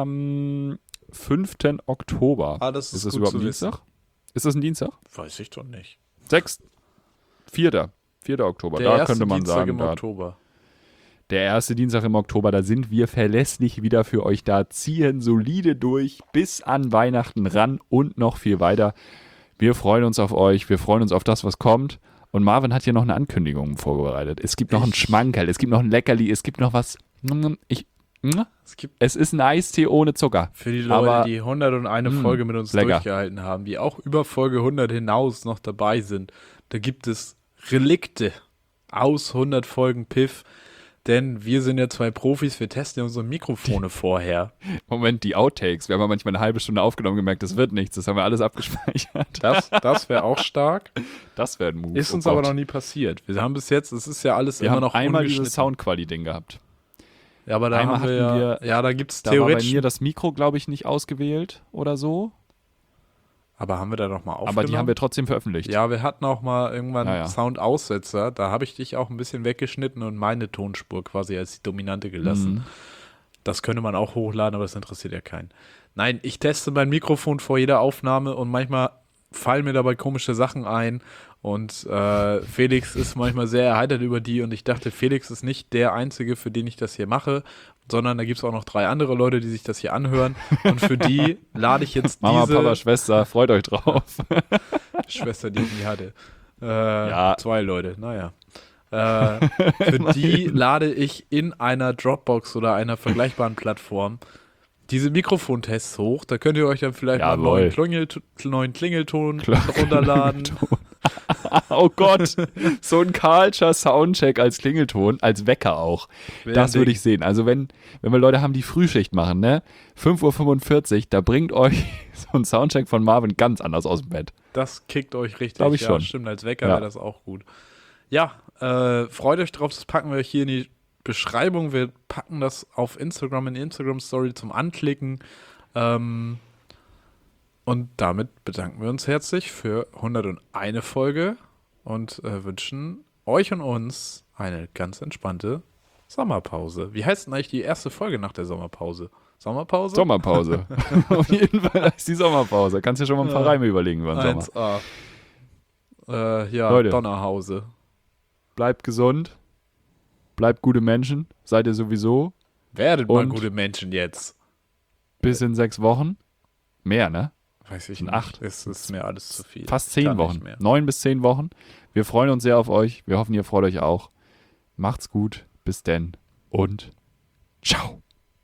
am fünften Oktober. ah, das ist, Ist das gut überhaupt zu ein wissen. Dienstag? Ist das ein Dienstag? Weiß ich doch nicht. Sechster. Vierter. Vierter Oktober. Der da erste könnte man Dienstag sagen, im da, Oktober. der erste Dienstag im Oktober, da sind wir verlässlich wieder für euch da, ziehen solide durch bis an Weihnachten ran und noch viel weiter. Wir freuen uns auf euch, wir freuen uns auf das, was kommt. Und Marvin hat hier noch eine Ankündigung vorbereitet. Es gibt noch einen Ich- Schmankerl, es gibt noch ein Leckerli, es gibt noch was. Ich, Es gibt es ist ein Eistee ohne Zucker. für die Leute, Aber- die hunderteine mh, Folge mit uns lecker. durchgehalten haben, die auch über Folge hundert hinaus noch dabei sind, da gibt es Relikte aus hundert Folgen Piff. Denn wir sind ja zwei Profis, wir testen ja unsere Mikrofone vorher. Moment, die Outtakes. Wir haben ja manchmal eine halbe Stunde aufgenommen, gemerkt, das wird nichts. Das haben wir alles abgespeichert. Das, das wäre auch stark. Das wäre ein Move. Ist uns oh aber Gott. noch nie passiert. Wir haben bis jetzt, es ist ja alles Wir immer haben noch einmal dieses ungeschnitten. Soundquali-Ding gehabt. Ja, aber da einmal haben wir, hatten ja, wir- ja, da gibt es Da war bei theoretisch. mir das Mikro, glaube ich, nicht ausgewählt oder so. aber haben wir da noch mal aufgenommen? Aber die haben wir trotzdem veröffentlicht. Ja, wir hatten auch mal irgendwann Ja, ja. Soundaussetzer. Da habe ich dich auch ein bisschen weggeschnitten und meine Tonspur quasi als die dominante gelassen. Mhm. Das könnte man auch hochladen, aber das interessiert ja keinen. Nein, ich teste mein Mikrofon vor jeder Aufnahme und manchmal fallen mir dabei komische Sachen ein. Und äh, Felix ist manchmal sehr erheitert über die. Und ich dachte, Felix ist nicht der Einzige, für den ich das hier mache, sondern da gibt es auch noch drei andere Leute, die sich das hier anhören. Und für die lade ich jetzt Mama, diese Papa, Schwester, freut euch drauf. Schwester, die ich nie hatte. Äh, Ja. Zwei Leute, naja. Äh, für die lade ich in einer Dropbox oder einer vergleichbaren Plattform diese Mikrofontests hoch. Da könnt ihr euch dann vielleicht mal einen Jawohl. neuen, Klingel, neuen Klingelton Klingelton. runterladen. Oh Gott, so ein Karlscher Soundcheck als Klingelton, als Wecker auch. Das würde ich sehen. Also wenn, wenn wir Leute haben, die Frühschicht machen, ne? fünf Uhr fünfundvierzig, da bringt euch so ein Soundcheck von Marvin ganz anders aus dem Bett. Das kickt euch richtig. Glaub ich ja, schon. Stimmt, als Wecker Ja. wäre das auch gut. Ja, äh, freut euch drauf, das packen wir euch hier in die Beschreibung. Wir packen das auf Instagram in die Instagram-Story zum Anklicken. Ähm, und damit bedanken wir uns herzlich für hunderteine Folge und äh, wünschen euch und uns eine ganz entspannte Sommerpause. Wie heißt denn eigentlich die erste Folge nach der Sommerpause? Sommerpause? Sommerpause. Auf jeden Fall ist die Sommerpause. Kannst dir schon mal ein paar Ja. Reime überlegen über den Sommer. eins a. Äh, ja, Leute. Donnerhause. Bleibt gesund. Bleibt gute Menschen. Seid ihr sowieso. Werdet mal Und- gute Menschen jetzt. Bis in sechs Wochen. Mehr, ne? Weiß ich Sind nicht. acht. Es ist mir alles zu viel. Fast zehn Kann nicht Wochen. mehr. Neun bis zehn Wochen. Wir freuen uns sehr auf euch. Wir hoffen, ihr freut euch auch. Macht's gut. Bis denn. Und ciao.